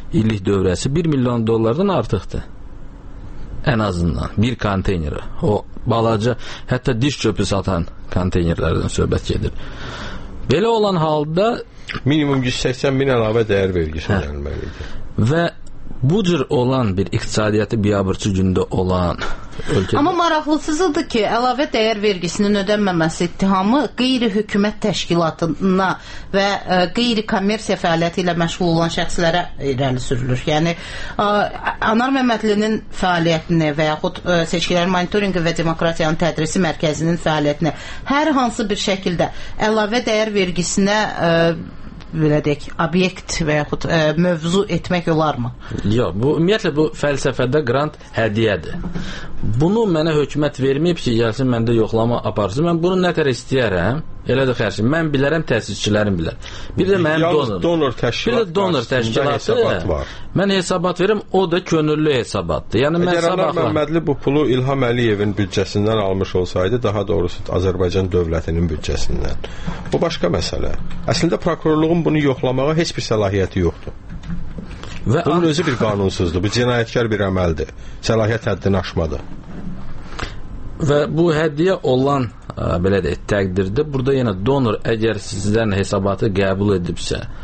1 milyon dollardan artıqdır. Ən azından bir konteyneri. O balaca, hətta diş çöpü satan konteynerlərdən söhbət gedir. Belə olan halda minimum 180 min əlavə dəyər vergisi gəlməlidir. Və bu cür olan bir iqtisadiyyatı biabırçı gündə olan ölkədə... Amma maraqlısıdır ki, əlavə dəyər vergisinin ödənməməsi ittihamı qeyri-hökumət təşkilatına və qeyri-kommersiya fəaliyyəti ilə məşğul olan şəxslərə irəli sürülür. Yəni, Anar Məmmədlinin fəaliyyətini və yaxud seçkilərin monitorinqi və demokratiyanın tədrisi mərkəzinin fəaliyyətini hər hansı bir şəkildə əlavə dəyər vergisinə belə deyək, obyekt və yaxud mövzu etmək olarmı? Yox, bu ümumiyyətlə bu fəlsəfədə qrant hədiyyədir. Bunu mənə hökumət verməyib ki, gəlsin məndə yoxlama aparsın. Mən bunu nə qədər istəyərəm, elə də xərcim. Mən bilərəm, təsisçilərim bilər. Bir də mənim donor təşkilatı var. Mən hesabat verirəm, o da könüllü hesabatdır. Yəni mən Anar Məmmədli bu pulu İlham Əliyevin büdcəsindən almış olsaydı, daha doğrusu Azərbaycan dövlətinin büdcəsindən. Bu başqa məsələ. Əslində prokurorluğun bunu yoxlamağa heç bir səlahiyyəti yoxdur. Bunun özü bir qanunsuzdur. Bu cinayətkar bir əməldir. Səlahiyyət həddini aşmadır. Və bu hədiyyə olan belə deyək, təqdirdə burada yenə donor əgər sizdən hesabatı qəbul edibsə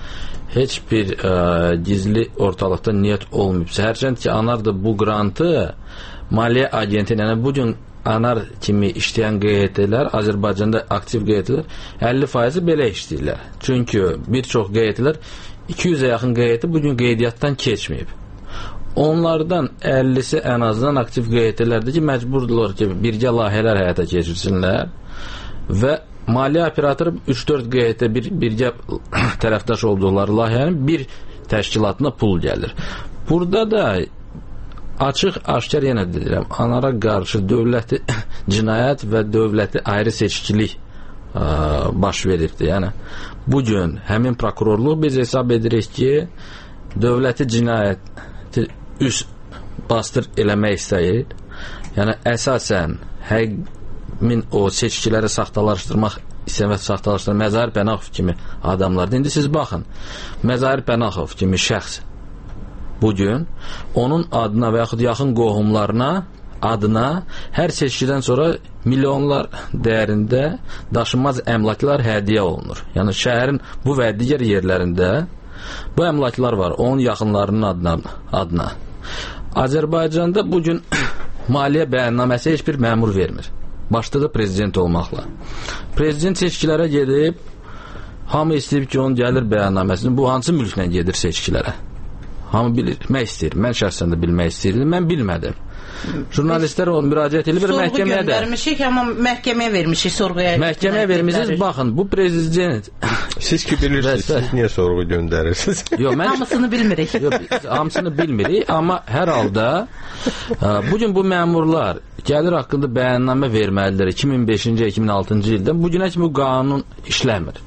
heç bir gizli ortalıqda niyyət olmayıbsa, hərçənd ki, ANAR da bu qrantı Maliyyə Agentliyi, yəni bugün ANAR kimi işləyən QET-lər, Azərbaycanda aktiv QET-lər 50% belə işləyirlər. Çünki bir çox QET-lər 200-ə yaxın QET bugün qeydiyyatdan keçməyib. Onlardan 50-si ən azından aktiv QET-lərdir ki, məcburdurlar ki, birgə layihələr həyata keçirsinlər və maliyyə operatoru 3-4 QET birgə tərəfdaş olduqları layihənin bir təşkilatına pul gəlir. Burada da açıq-aşkar yenə deyirəm, ANAR-a qarşı dövləti cinayət və dövləti ayrı seçkilik baş veribdir. Yəni, bugün həmin prokurorluq biz hesab edirik ki, dövləti cinayəti üst bastır eləmək istəyir. Yəni, əsasən həmin o seçkiləri saxtalaşdırmaq istəmək, saxtalaşdırmaq Məzahir Pənaxov kimi adamlardır. İndi siz baxın, Məzahir Pənaxov kimi şəxs bugün onun adına və yaxud yaxın qohumlarına adına hər seçkidən sonra milyonlar dəyərində daşınmaz əmlaklar hədiyyə olunur. Yəni şəhərin bu və digər yerlərində bu əmlaklar var, onun yaxınlarının adına. Azərbaycanda bugün maliyyə bəyannaməsi heç bir məmur vermir. Başda da prezident olmaqla. Prezident seçkilərə gedib, hamı istəyib ki, onun gəlir bəyannaməsini, bu hansı mülklə gedir seçkilərə? Hamı bilmək istəyir. Mən şəxsən də bilmək istəyirdim. Mən bilmədim. Jurnalistlər onu müraciət edib məhkəməyə də. Sorğu göndərmişik, amma məhkəməyə vermişik, sorğuya. Məhkəməyə vermişsiniz, baxın, bu prezident. Siz ki bilirsiniz, siz niyə sorğu göndərirsiniz? Hamısını bilmirik. Hamısını bilmirik, amma hər halda bugün bu məmurlar gəlir haqqında bəyannamə verməlidir 2005-ci, 2006-cı ildən. Bugünə kimi bu qanun işləmir.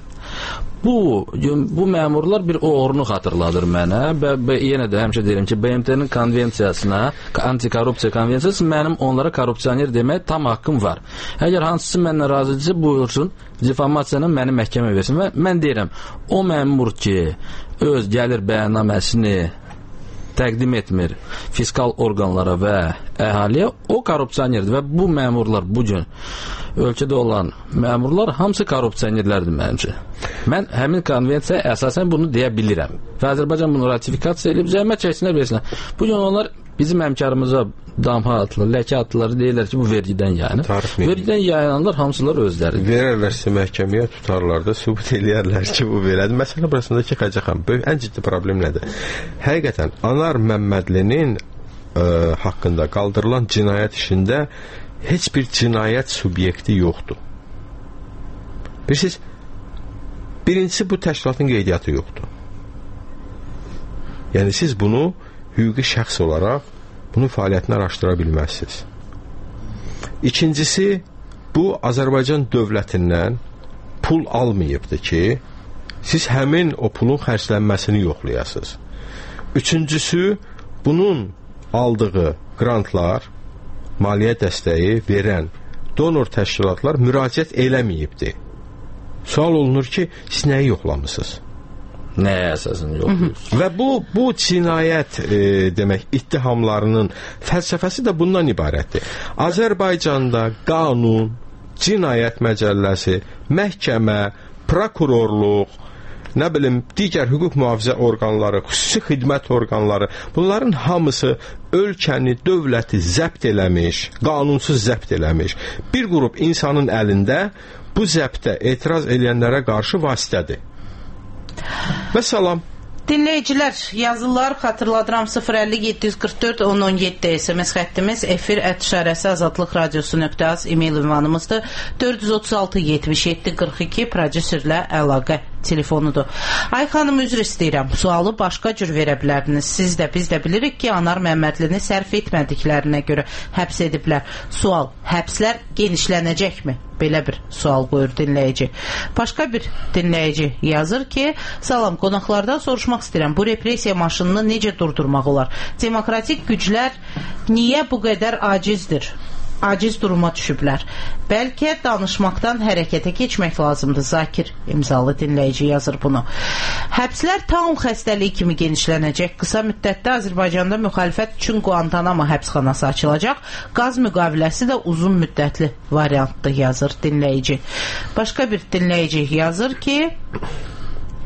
Bu məmurlar bir oğrunu xatırladır mənə və yenə də həmişə deyirəm ki, BMT-nin konvensiyasına, antikorrupsiya konvensiyası mənim onlara korrupsioner demək tam haqqım var. Əgər hansısı mənlə razıdırsa buyursun, difamasiyanı məni məhkəmə versin və mən deyirəm, o məmur ki, öz gəlir bəyannaməsini təqdim etmir fiskal orqanlara və əhaliyə, o korrupsionerdir və bu məmurlar bugün ölkədə olan məmurlar hamısı korrupsionerlərdir məncə. Mən həmin konvensiyaya əsasən bunu deyə bilirəm və Azərbaycan bunu ratifikasiya edib zəhmət çəksinlər versinlər. Bugün onlar bizim həmkarımıza damha atılır, ləkə atılır, deyirlər ki, bu vergidən yayınır. Vergidən yayınanlar hamısılar özləri. Verərlərsə məhkəməyə tutarlar da, sübut eləyərlər ki, bu verədir. Məsələ burasındakı Xəcəxan, ən ciddi problem nədir? Həqiqətən, ANAR Məmmədlinin haqqında qaldırılan cinayət işində heç bir cinayət subyekti yoxdur. Bilirsiniz, birincisi bu təşkilatın qeydiyyatı yoxdur. Yəni siz bunu hüquqi şəxs olaraq bunun fəaliyyətini araşdıra bilməzsiniz. İkincisi, bu Azərbaycan dövlətindən pul almayıbdır ki, siz həmin o pulun xərclənməsini yoxlayasınız. Üçüncüsü, bunun aldığı grantlar, maliyyə dəstəyi verən donor təşkilatlar müraciət eləməyibdir. Sual olunur ki, siz nəyi yoxlamısınız? Nəyə əsasını yoxlayırsınız? Və bu cinayət demək, ittihamlarının fəlsəfəsi də bundan ibarətdir. Azərbaycanda qanun, cinayət məcəlləsi, məhkəmə, prokurorluq, nə bilim, digər hüquq mühafizə orqanları, xüsusi xidmət orqanları, bunların hamısı ölkəni, dövləti zəbt eləmiş, qanunsuz zəbt eləmiş. Bir qrup insanın əlində bu zəbtə etiraz edənlərə qarşı vasitədir. Və salam. Dinləyicilər, yazılar xatırladıram 050 744 1017 SMS xəttimiz, efir @şərəsi azadlıq radiosu.az e-mail ünvanımızdır. 436 77 42 prodüserlə əlaqə telefonudur. Ay xanım, üzr istəyirəm. Sualı başqa cür verə bilərdiniz. Siz də, biz də bilirik ki, ANAR Məmmədlini sərf etmədiklərinə görə həbs ediblər. Sual, həbslər genişlənəcəkmi? Belə bir sual qoyur dinləyici. Başqa bir dinləyici yazır ki, salam, qonaqlardan soruşmaq istəyirəm. Bu repressiya maşınını necə durdurmaq olar? Demokratik güclər niyə bu qədər acizdir? Aciz duruma düşüblər. Bəlkə danışmaqdan hərəkətə keçmək lazımdır. Zakir imzalı dinləyici yazır bunu. Həbslər taun xəstəliyi kimi genişlənəcək. Qısa müddətdə Azərbaycanda müxalifət üçün Guantanamo həbsxanası açılacaq. Qaz müqaviləsi də uzun müddətli variantdır, yazır dinləyici. Başqa bir dinləyici yazır ki,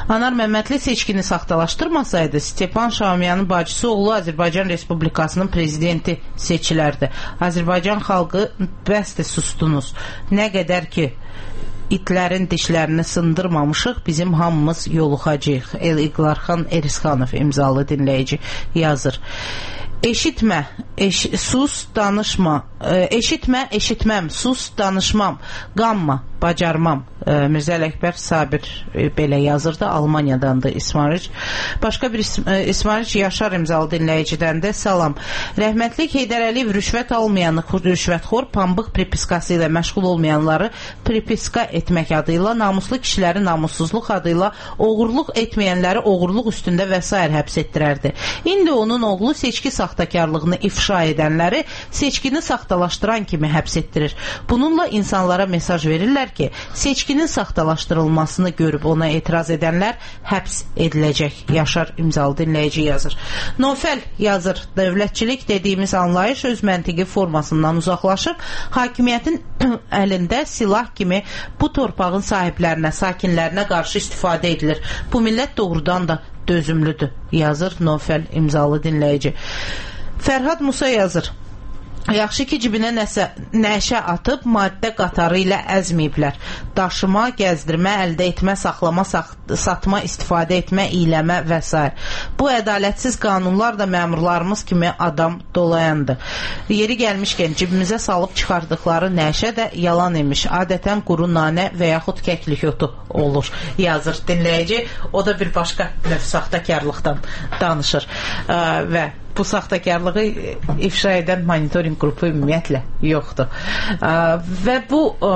Anar Məmmədli seçkini saxtalaşdırmasaydı, Stepan Şamiyanın bacısı oğlu Azərbaycan Respublikasının prezidenti seçilərdi. Azərbaycan xalqı bəsdir sustunuz. Nə qədər ki itlərin dişlərini sındırmamışıq, bizim hamımız yoluxacağıq. İqlarxan Erisxanov imzalı dinləyici yazır. Eşitmə, sus, danışma. Eşitmə, eşitməm, sus, danışmam. Qanma, bacarmam. Mirzə Ələkbər Sabir belə yazırdı. Almaniyadandır İsmail. Başqa bir İsmail Yaşar imzalı dinləyicidən də salam. Rəhmətlik Heydər Əliyev rüşvət almayanı, rüşvətxor, pambıq pripiskası ilə məşğul olmayanları pripiska etmək adıyla, namuslu kişiləri namussuzluq adıyla, oğurluq etməyənləri oğurluq üstündə və s. həbs etdirərdi. İndi onun oğlu seçki saxtakarlığını ifşa edənləri seçkini saxtalaşdıran kimi həbs etdirir. Bununla insanlara mesaj verirlər ki, seçkinin saxtalaşdırılmasını görüb ona etiraz edənlər həbs ediləcək. Yaşar imzalı dinləyici yazır. Nofel yazır. Dövlətçilik dediyimiz anlayış öz məntiqi formasından uzaqlaşıb, hakimiyyətin əlində silah kimi bu torpağın sahiblərinə, sakinlərinə qarşı istifadə edilir. Bu millət doğrudan da dözümlüdür, yazır Nofel imzalı dinləyici. Fərhad Musa yazır. Yaxşı ki, cibinə nəşə atıb maddə qatarı ilə əzməyiblər. Daşıma, gəzdirmə, əldə etmə, saxlama, satma, istifadə etmə, iyləmə və s. Bu ədalətsiz qanunlar da məmurlarımız kimi adam dolayandır. Yeri gəlmişkən cibimizə salıb çıxardıqları nəşə də yalan imiş. Adətən quru nanə və yaxud kəklik otu olur, yazır dinləyici. O da bir başqa növ saxtakarlıqdan danışır və bu saxtakarlığı ifşa edən monitoring qrupu ümumiyyətlə yoxdur. Və bu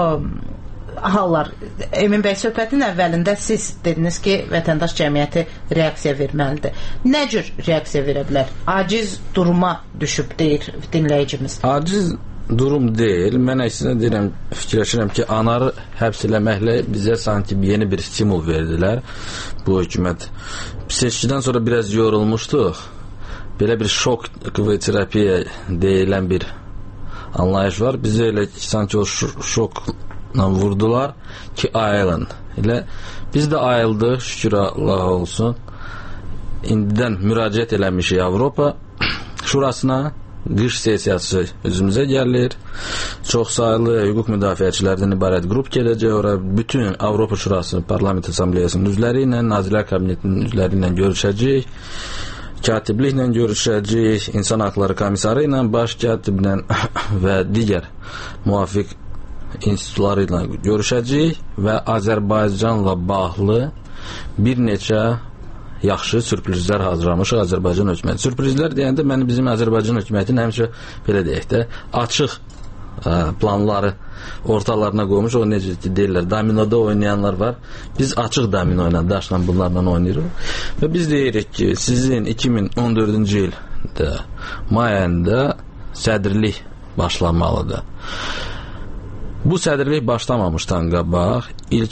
hallar, Emin bəy, söhbətin əvvəlində siz dediniz ki, vətəndaş cəmiyyəti reaksiya verməlidir. Nə cür reaksiya verə bilər? Aciz duruma düşüb, deyir dinləyicimiz. Aciz durum deyil. Mən əksinə deyirəm, fikirləşirəm ki, Anarı həbs eləməklə bizə sanki yeni bir stimul verdilər bu hökumət. Seçkidən sonra biraz yorulmuşduq. Belə bir şok terapiya deyilən bir anlayış var. Bizə elə sanki o şokla vurdular ki, ayılın. Elə biz də ayıldıq, şükür Allah olsun. İndidən müraciət eləmişik Avropa Şurasına. Qış sesiyası özümüzə gəlir. Çox sayılı hüquq müdafiəçilərdən ibarət qrup gələcək ora. Bütün Avropa Şurası Parlament Assambleyasının üzvləri ilə, Nazirlər Kabinetinin üzvləri ilə görüşəcək. Katibliklə görüşəcək, İnsan Haqları Komissarı ilə, baş katiblə və digər müvafiq institutları ilə görüşəcək və Azərbaycanla bağlı bir neçə yaxşı sürprizlər hazırlamışıq Azərbaycan hökuməti. Sürprizlər deyəndə mən bizim Azərbaycan hökumətinin həmişə belə deyək də açıq planları ortalarına qoymuş. O necə deyirlər, dominoda oynayanlar var. Biz açıq domino ilə, daşla bunlarla oynayırıq. Və biz deyirik ki, sizin 2014-cü ildə may ayında sədrlik başlanmalıdır. Bu sədrlik başlamamışdan qabaq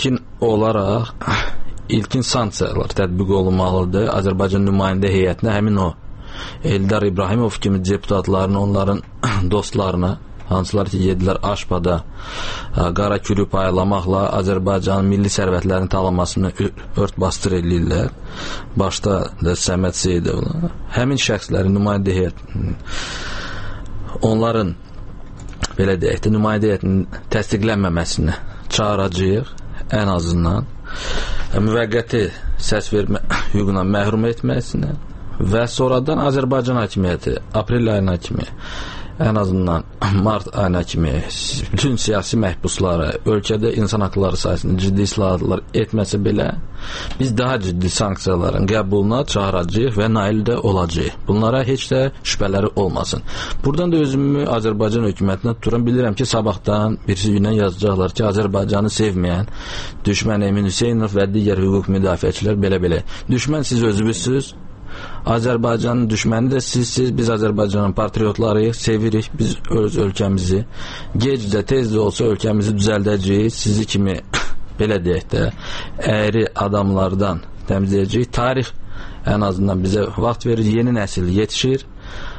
ilkin sanksiyalar tətbiq olunmalıdır. Azərbaycan nümayəndə heyətinə həmin o Eldar İbrahimov kimi deputatlarını, onların dostlarına, hansılar ki, yedilər Aşpada qara külü paylamaqla Azərbaycanın milli sərvətlərinin talanmasını ört-bastır edirlər. Başda da Səməd Seyidovla. Həmin şəxslərin nümayəndə heyətinin, onların belə deyək də, nümayəndə heyətinin təsdiqlənməməsini çağıracağıq, ən azından müvəqqəti səs vermə hüququna məhrum etməsinə və sonradan Azərbaycan hakimiyyəti aprel ayına kimi, ən azından mart ayına kimi bütün siyasi məhbusları, ölkədə insan haqları sayəsində ciddi islahatlar etməsə belə, biz daha ciddi sanksiyaların qəbuluna çağıracağıq və nail də olacağıq. Bunlara heç də şübhələri olmasın. Buradan da özümü Azərbaycan hökumətinə tuturam. Bilirəm ki, sabahdan birisi günə yazacaqlar ki, Azərbaycanı sevməyən düşmən Emin Hüseynov və digər hüquq müdafiəçilər belə-belə. Düşmən siz özünüzsüz. Azərbaycanın düşməni də sizsiz. Biz Azərbaycanın patriotlarıyıq, sevirik biz öz ölkəmizi. Gec də, tez də olsa ölkəmizi düzəldəcəyik. Sizi kimi, belə deyək də, əyri adamlardan təmizləyəcəyik. Tarix ən azından bizə vaxt verir, yeni nəsil yetişir.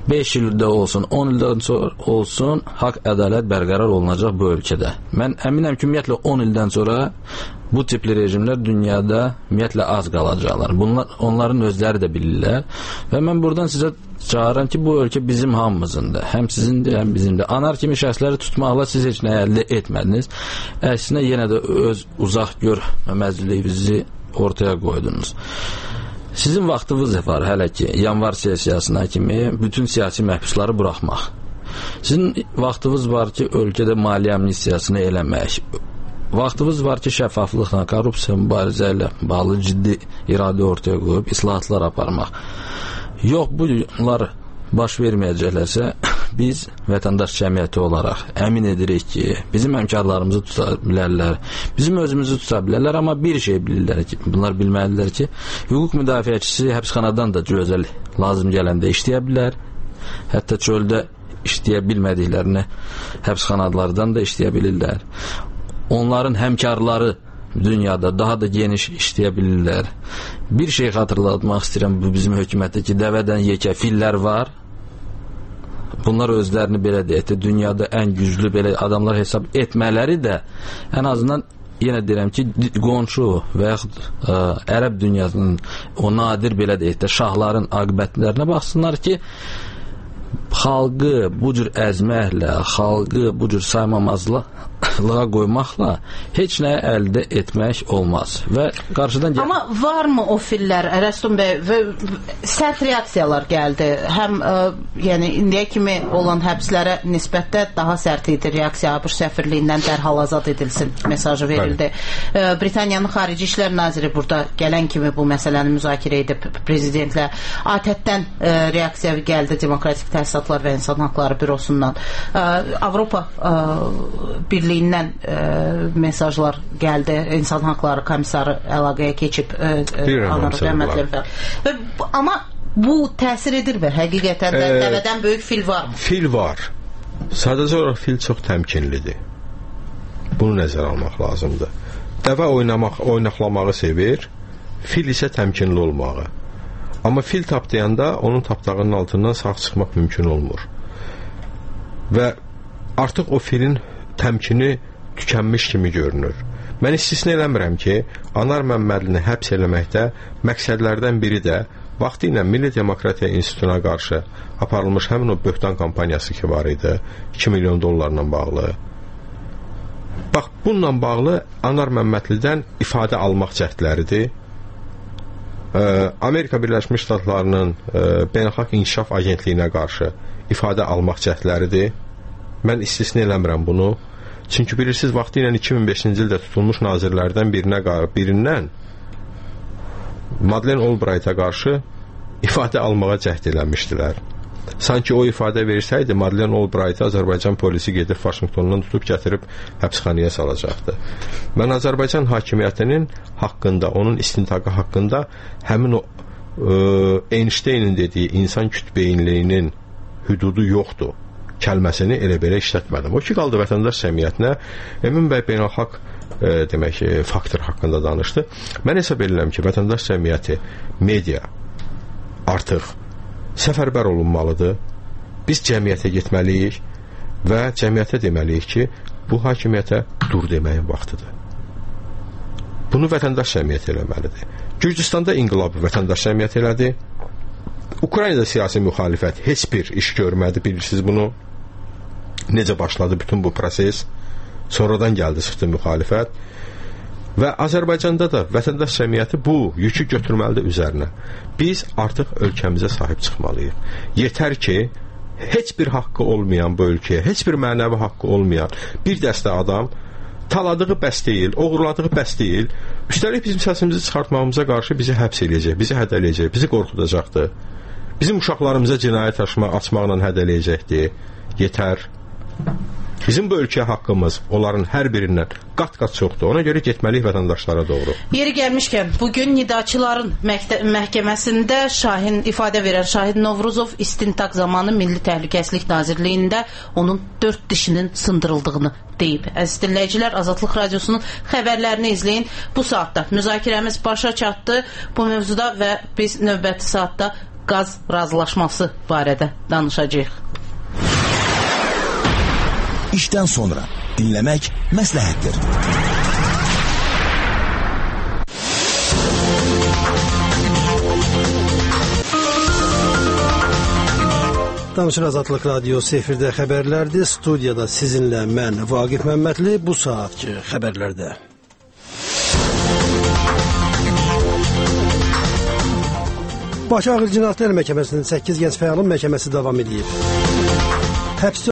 5 ildə olsun, 10 ildən sonra olsun, haqq, ədalət bərqərar olunacaq bu ölkədə. Mən əminəm ki, ümumiyyətlə 10 ildən sonra bu tipli rejimlər dünyada ümumiyyətlə az qalacaqlar. Onların özləri də bilirlər. Və mən buradan sizə çağıram ki, bu ölkə bizim hamımızındır. Həm sizindir, həm bizimdir. Anar kimi şəxsləri tutmaqla siz heç nə əldə etmədiniz. Əksinə yenə də öz uzaq görməməzliyinizi ortaya qoydunuz. Sizin vaxtınız var hələ ki, yanvar sessiyasına kimi bütün siyasi məhbusları buraxmaq. Sizin vaxtınız var ki, ölkədə maliyyə amnistiyasını eləmək. Vaxtınız var ki, şəffaflıqla, korrupsiya mübarizə ilə bağlı ciddi iradə ortaya qoyub islahatlar aparmaq. Yox, bunlar baş verməyəcəklərsə, biz vətəndaş cəmiyyəti olaraq əmin edirik ki, bizim həmkarlarımızı tuta bilərlər, bizim özümüzü tuta bilərlər, amma bir şey bilirlər ki, bunlar bilməlidirlər ki, hüquq müdafiəçisi həbsxanadan da gözəl lazım gələndə işləyə bilər, hətta çöldə işləyə bilmədiklərini həbsxanalardan da işləyə bilirlər. Onların həmkarları dünyada daha da geniş işləyə bilirlər. Bir şey xatırlatmaq istəyirəm bu bizim hökumətdə ki, dəvədən yekə fillər var. Bunlar özlərini belə deyək, dünyada ən güclü belə adamlar hesab etmələri də ən azından yenə deyirəm ki, qonşu və yaxud ərəb dünyasının o nadir belə deyək də şahların aqibətlərinə baxsınlar ki, xalqı bu cür əzməklə, xalqı bu cür saymamazlığa qoymaqla heç nə əldə etmək olmaz. Və qarşıdan Amma varmı o fillər, Rəstum bəy, və sərt reaksiyalar gəldi. Həm yəni indiyə kimi olan həbslərə nisbətdə daha sərt idi reaksiya, ABŞ səfirliyindən dərhal azad edilsin mesajı verildi. Britaniyanın Xarici İşlər Naziri burada gələn kimi bu məsələni müzakirə edib prezidentlə. ATƏT-dən reaksiya gəldi Demokratik Təsisatlar və İnsan Haqları Bürosundan. Avropa Birliyindən mesajlar gəldi. İnsan Haqları Komissarı əlaqəyə keçib amma bu təsir edir və həqiqətən də dəvədən böyük fil var mı? Fil var. Sadəcə olaraq fil çox təmkinlidir. Bunu nəzərə almaq lazımdır. Dəvə oynaqlamağı sevir, fil isə təmkinli olmağı. Amma fil tapdayanda onun tapdağının altından sağ çıxmaq mümkün olmur. Və artıq o filin təmkini tükənmiş kimi görünür. Mən istisna eləmirəm ki, Anar Məmmədlini həbs eləməkdə məqsədlərdən biri də vaxtı ilə Milli Demokratiya İnstitutuna qarşı aparılmış həmin o böhtan kampaniyası ki var idi, 2 milyon dollarla bağlı. Bax, bununla bağlı Anar Məmmədlidən ifadə almaq cəhdləridir. Amerika Birləşmiş Ştatlarının Beynəlxalq İnkişaf Agentliyinə qarşı ifadə almaq cəhdləridir. Mən istisna eləmirəm bunu. Çünki bilirsiniz, vaxtı ilə 2005-ci ildə tutulmuş nazirlərdən birindən Madeleine Albright'a qarşı ifadə almağa cəhd eləmişdilər. Sanki o ifadə versəydi, Madeleine Albright'ı Azərbaycan polisi gedib Vaşinqtondan tutub gətirib həbsxanaya salacaqdı. Mən Azərbaycan hakimiyyətinin haqqında, onun istintaqı haqqında həmin o Einstein'in dediyi insan kütbeyinliyinin hüdudu yoxdur kəlməsini elə-belə işlətmədim. O ki, qaldı vətəndaş cəmiyyətinə Emin bəy beynəlxalq demək, faktor haqqında danışdı. Mən hesab edirəm ki, vətəndaş cəmiyyəti, media artıq səfərbər olunmalıdır. Biz cəmiyyətə getməliyik və cəmiyyətə deməliyik ki, bu hakimiyyətə dur deməyin vaxtıdır. Bunu vətəndaş cəmiyyəti eləməlidir. Gürcüstanda inqilabı vətəndaş cəmiyyəti elədi. Ukraynada siyasi müxalifət heç bir iş görmədi, bilirsiniz bunu. Necə başladı bütün bu proses? Sonradan gəldi, çıxdı müxalifət. Və Azərbaycanda da vətəndaş cəmiyyəti bu yükü götürməlidir üzərinə. Biz artıq ölkəmizə sahib çıxmalıyıq. Yetər ki, heç bir haqqı olmayan bu ölkəyə, heç bir mənəvi haqqı olmayan bir dəstə adam taladığı bəs deyil, oğurladığı bəs deyil, üstəlik bizim səsimizi çıxartmamıza qarşı bizi həbs eləyəcək, bizi hədələyəcək, bizi qorxudacaqdır. Bizim uşaqlarımıza cinayət açmaqla hədələyəcəkdir. Yetər. Bizim bu ölkəyə haqqımız onların hər birindən qat-qat çoxdur. Ona görə getməliyik vətəndaşlara doğru. Yeri gəlmişkən, bugün Nidaçıların məhkəməsində ifadə verən Şahin Novruzov istintaq zamanı Milli Təhlükəsizlik Nazirliyində onun 4 dişinin sındırıldığını deyib. Əziz dinləyicilər, Azadlıq Radiosunun xəbərlərini izləyin. Bu saatda müzakirəmiz başa çatdı bu mövzuda və biz növbəti saatda qaz razılaşması barədə danışacağıq. İşdən sonra dinləmək məsləhətdir. Danışır Azadlıq Radiosu efirdə xəbərlərdir. Studiyada sizinlə mən Vaqif Məmmədli. Bu saatki xəbərlərdə. Bakı Ağır Cinayətlər Məhkəməsinin 8 gənc fəalın məhkəməsi davam edib. Həbsdə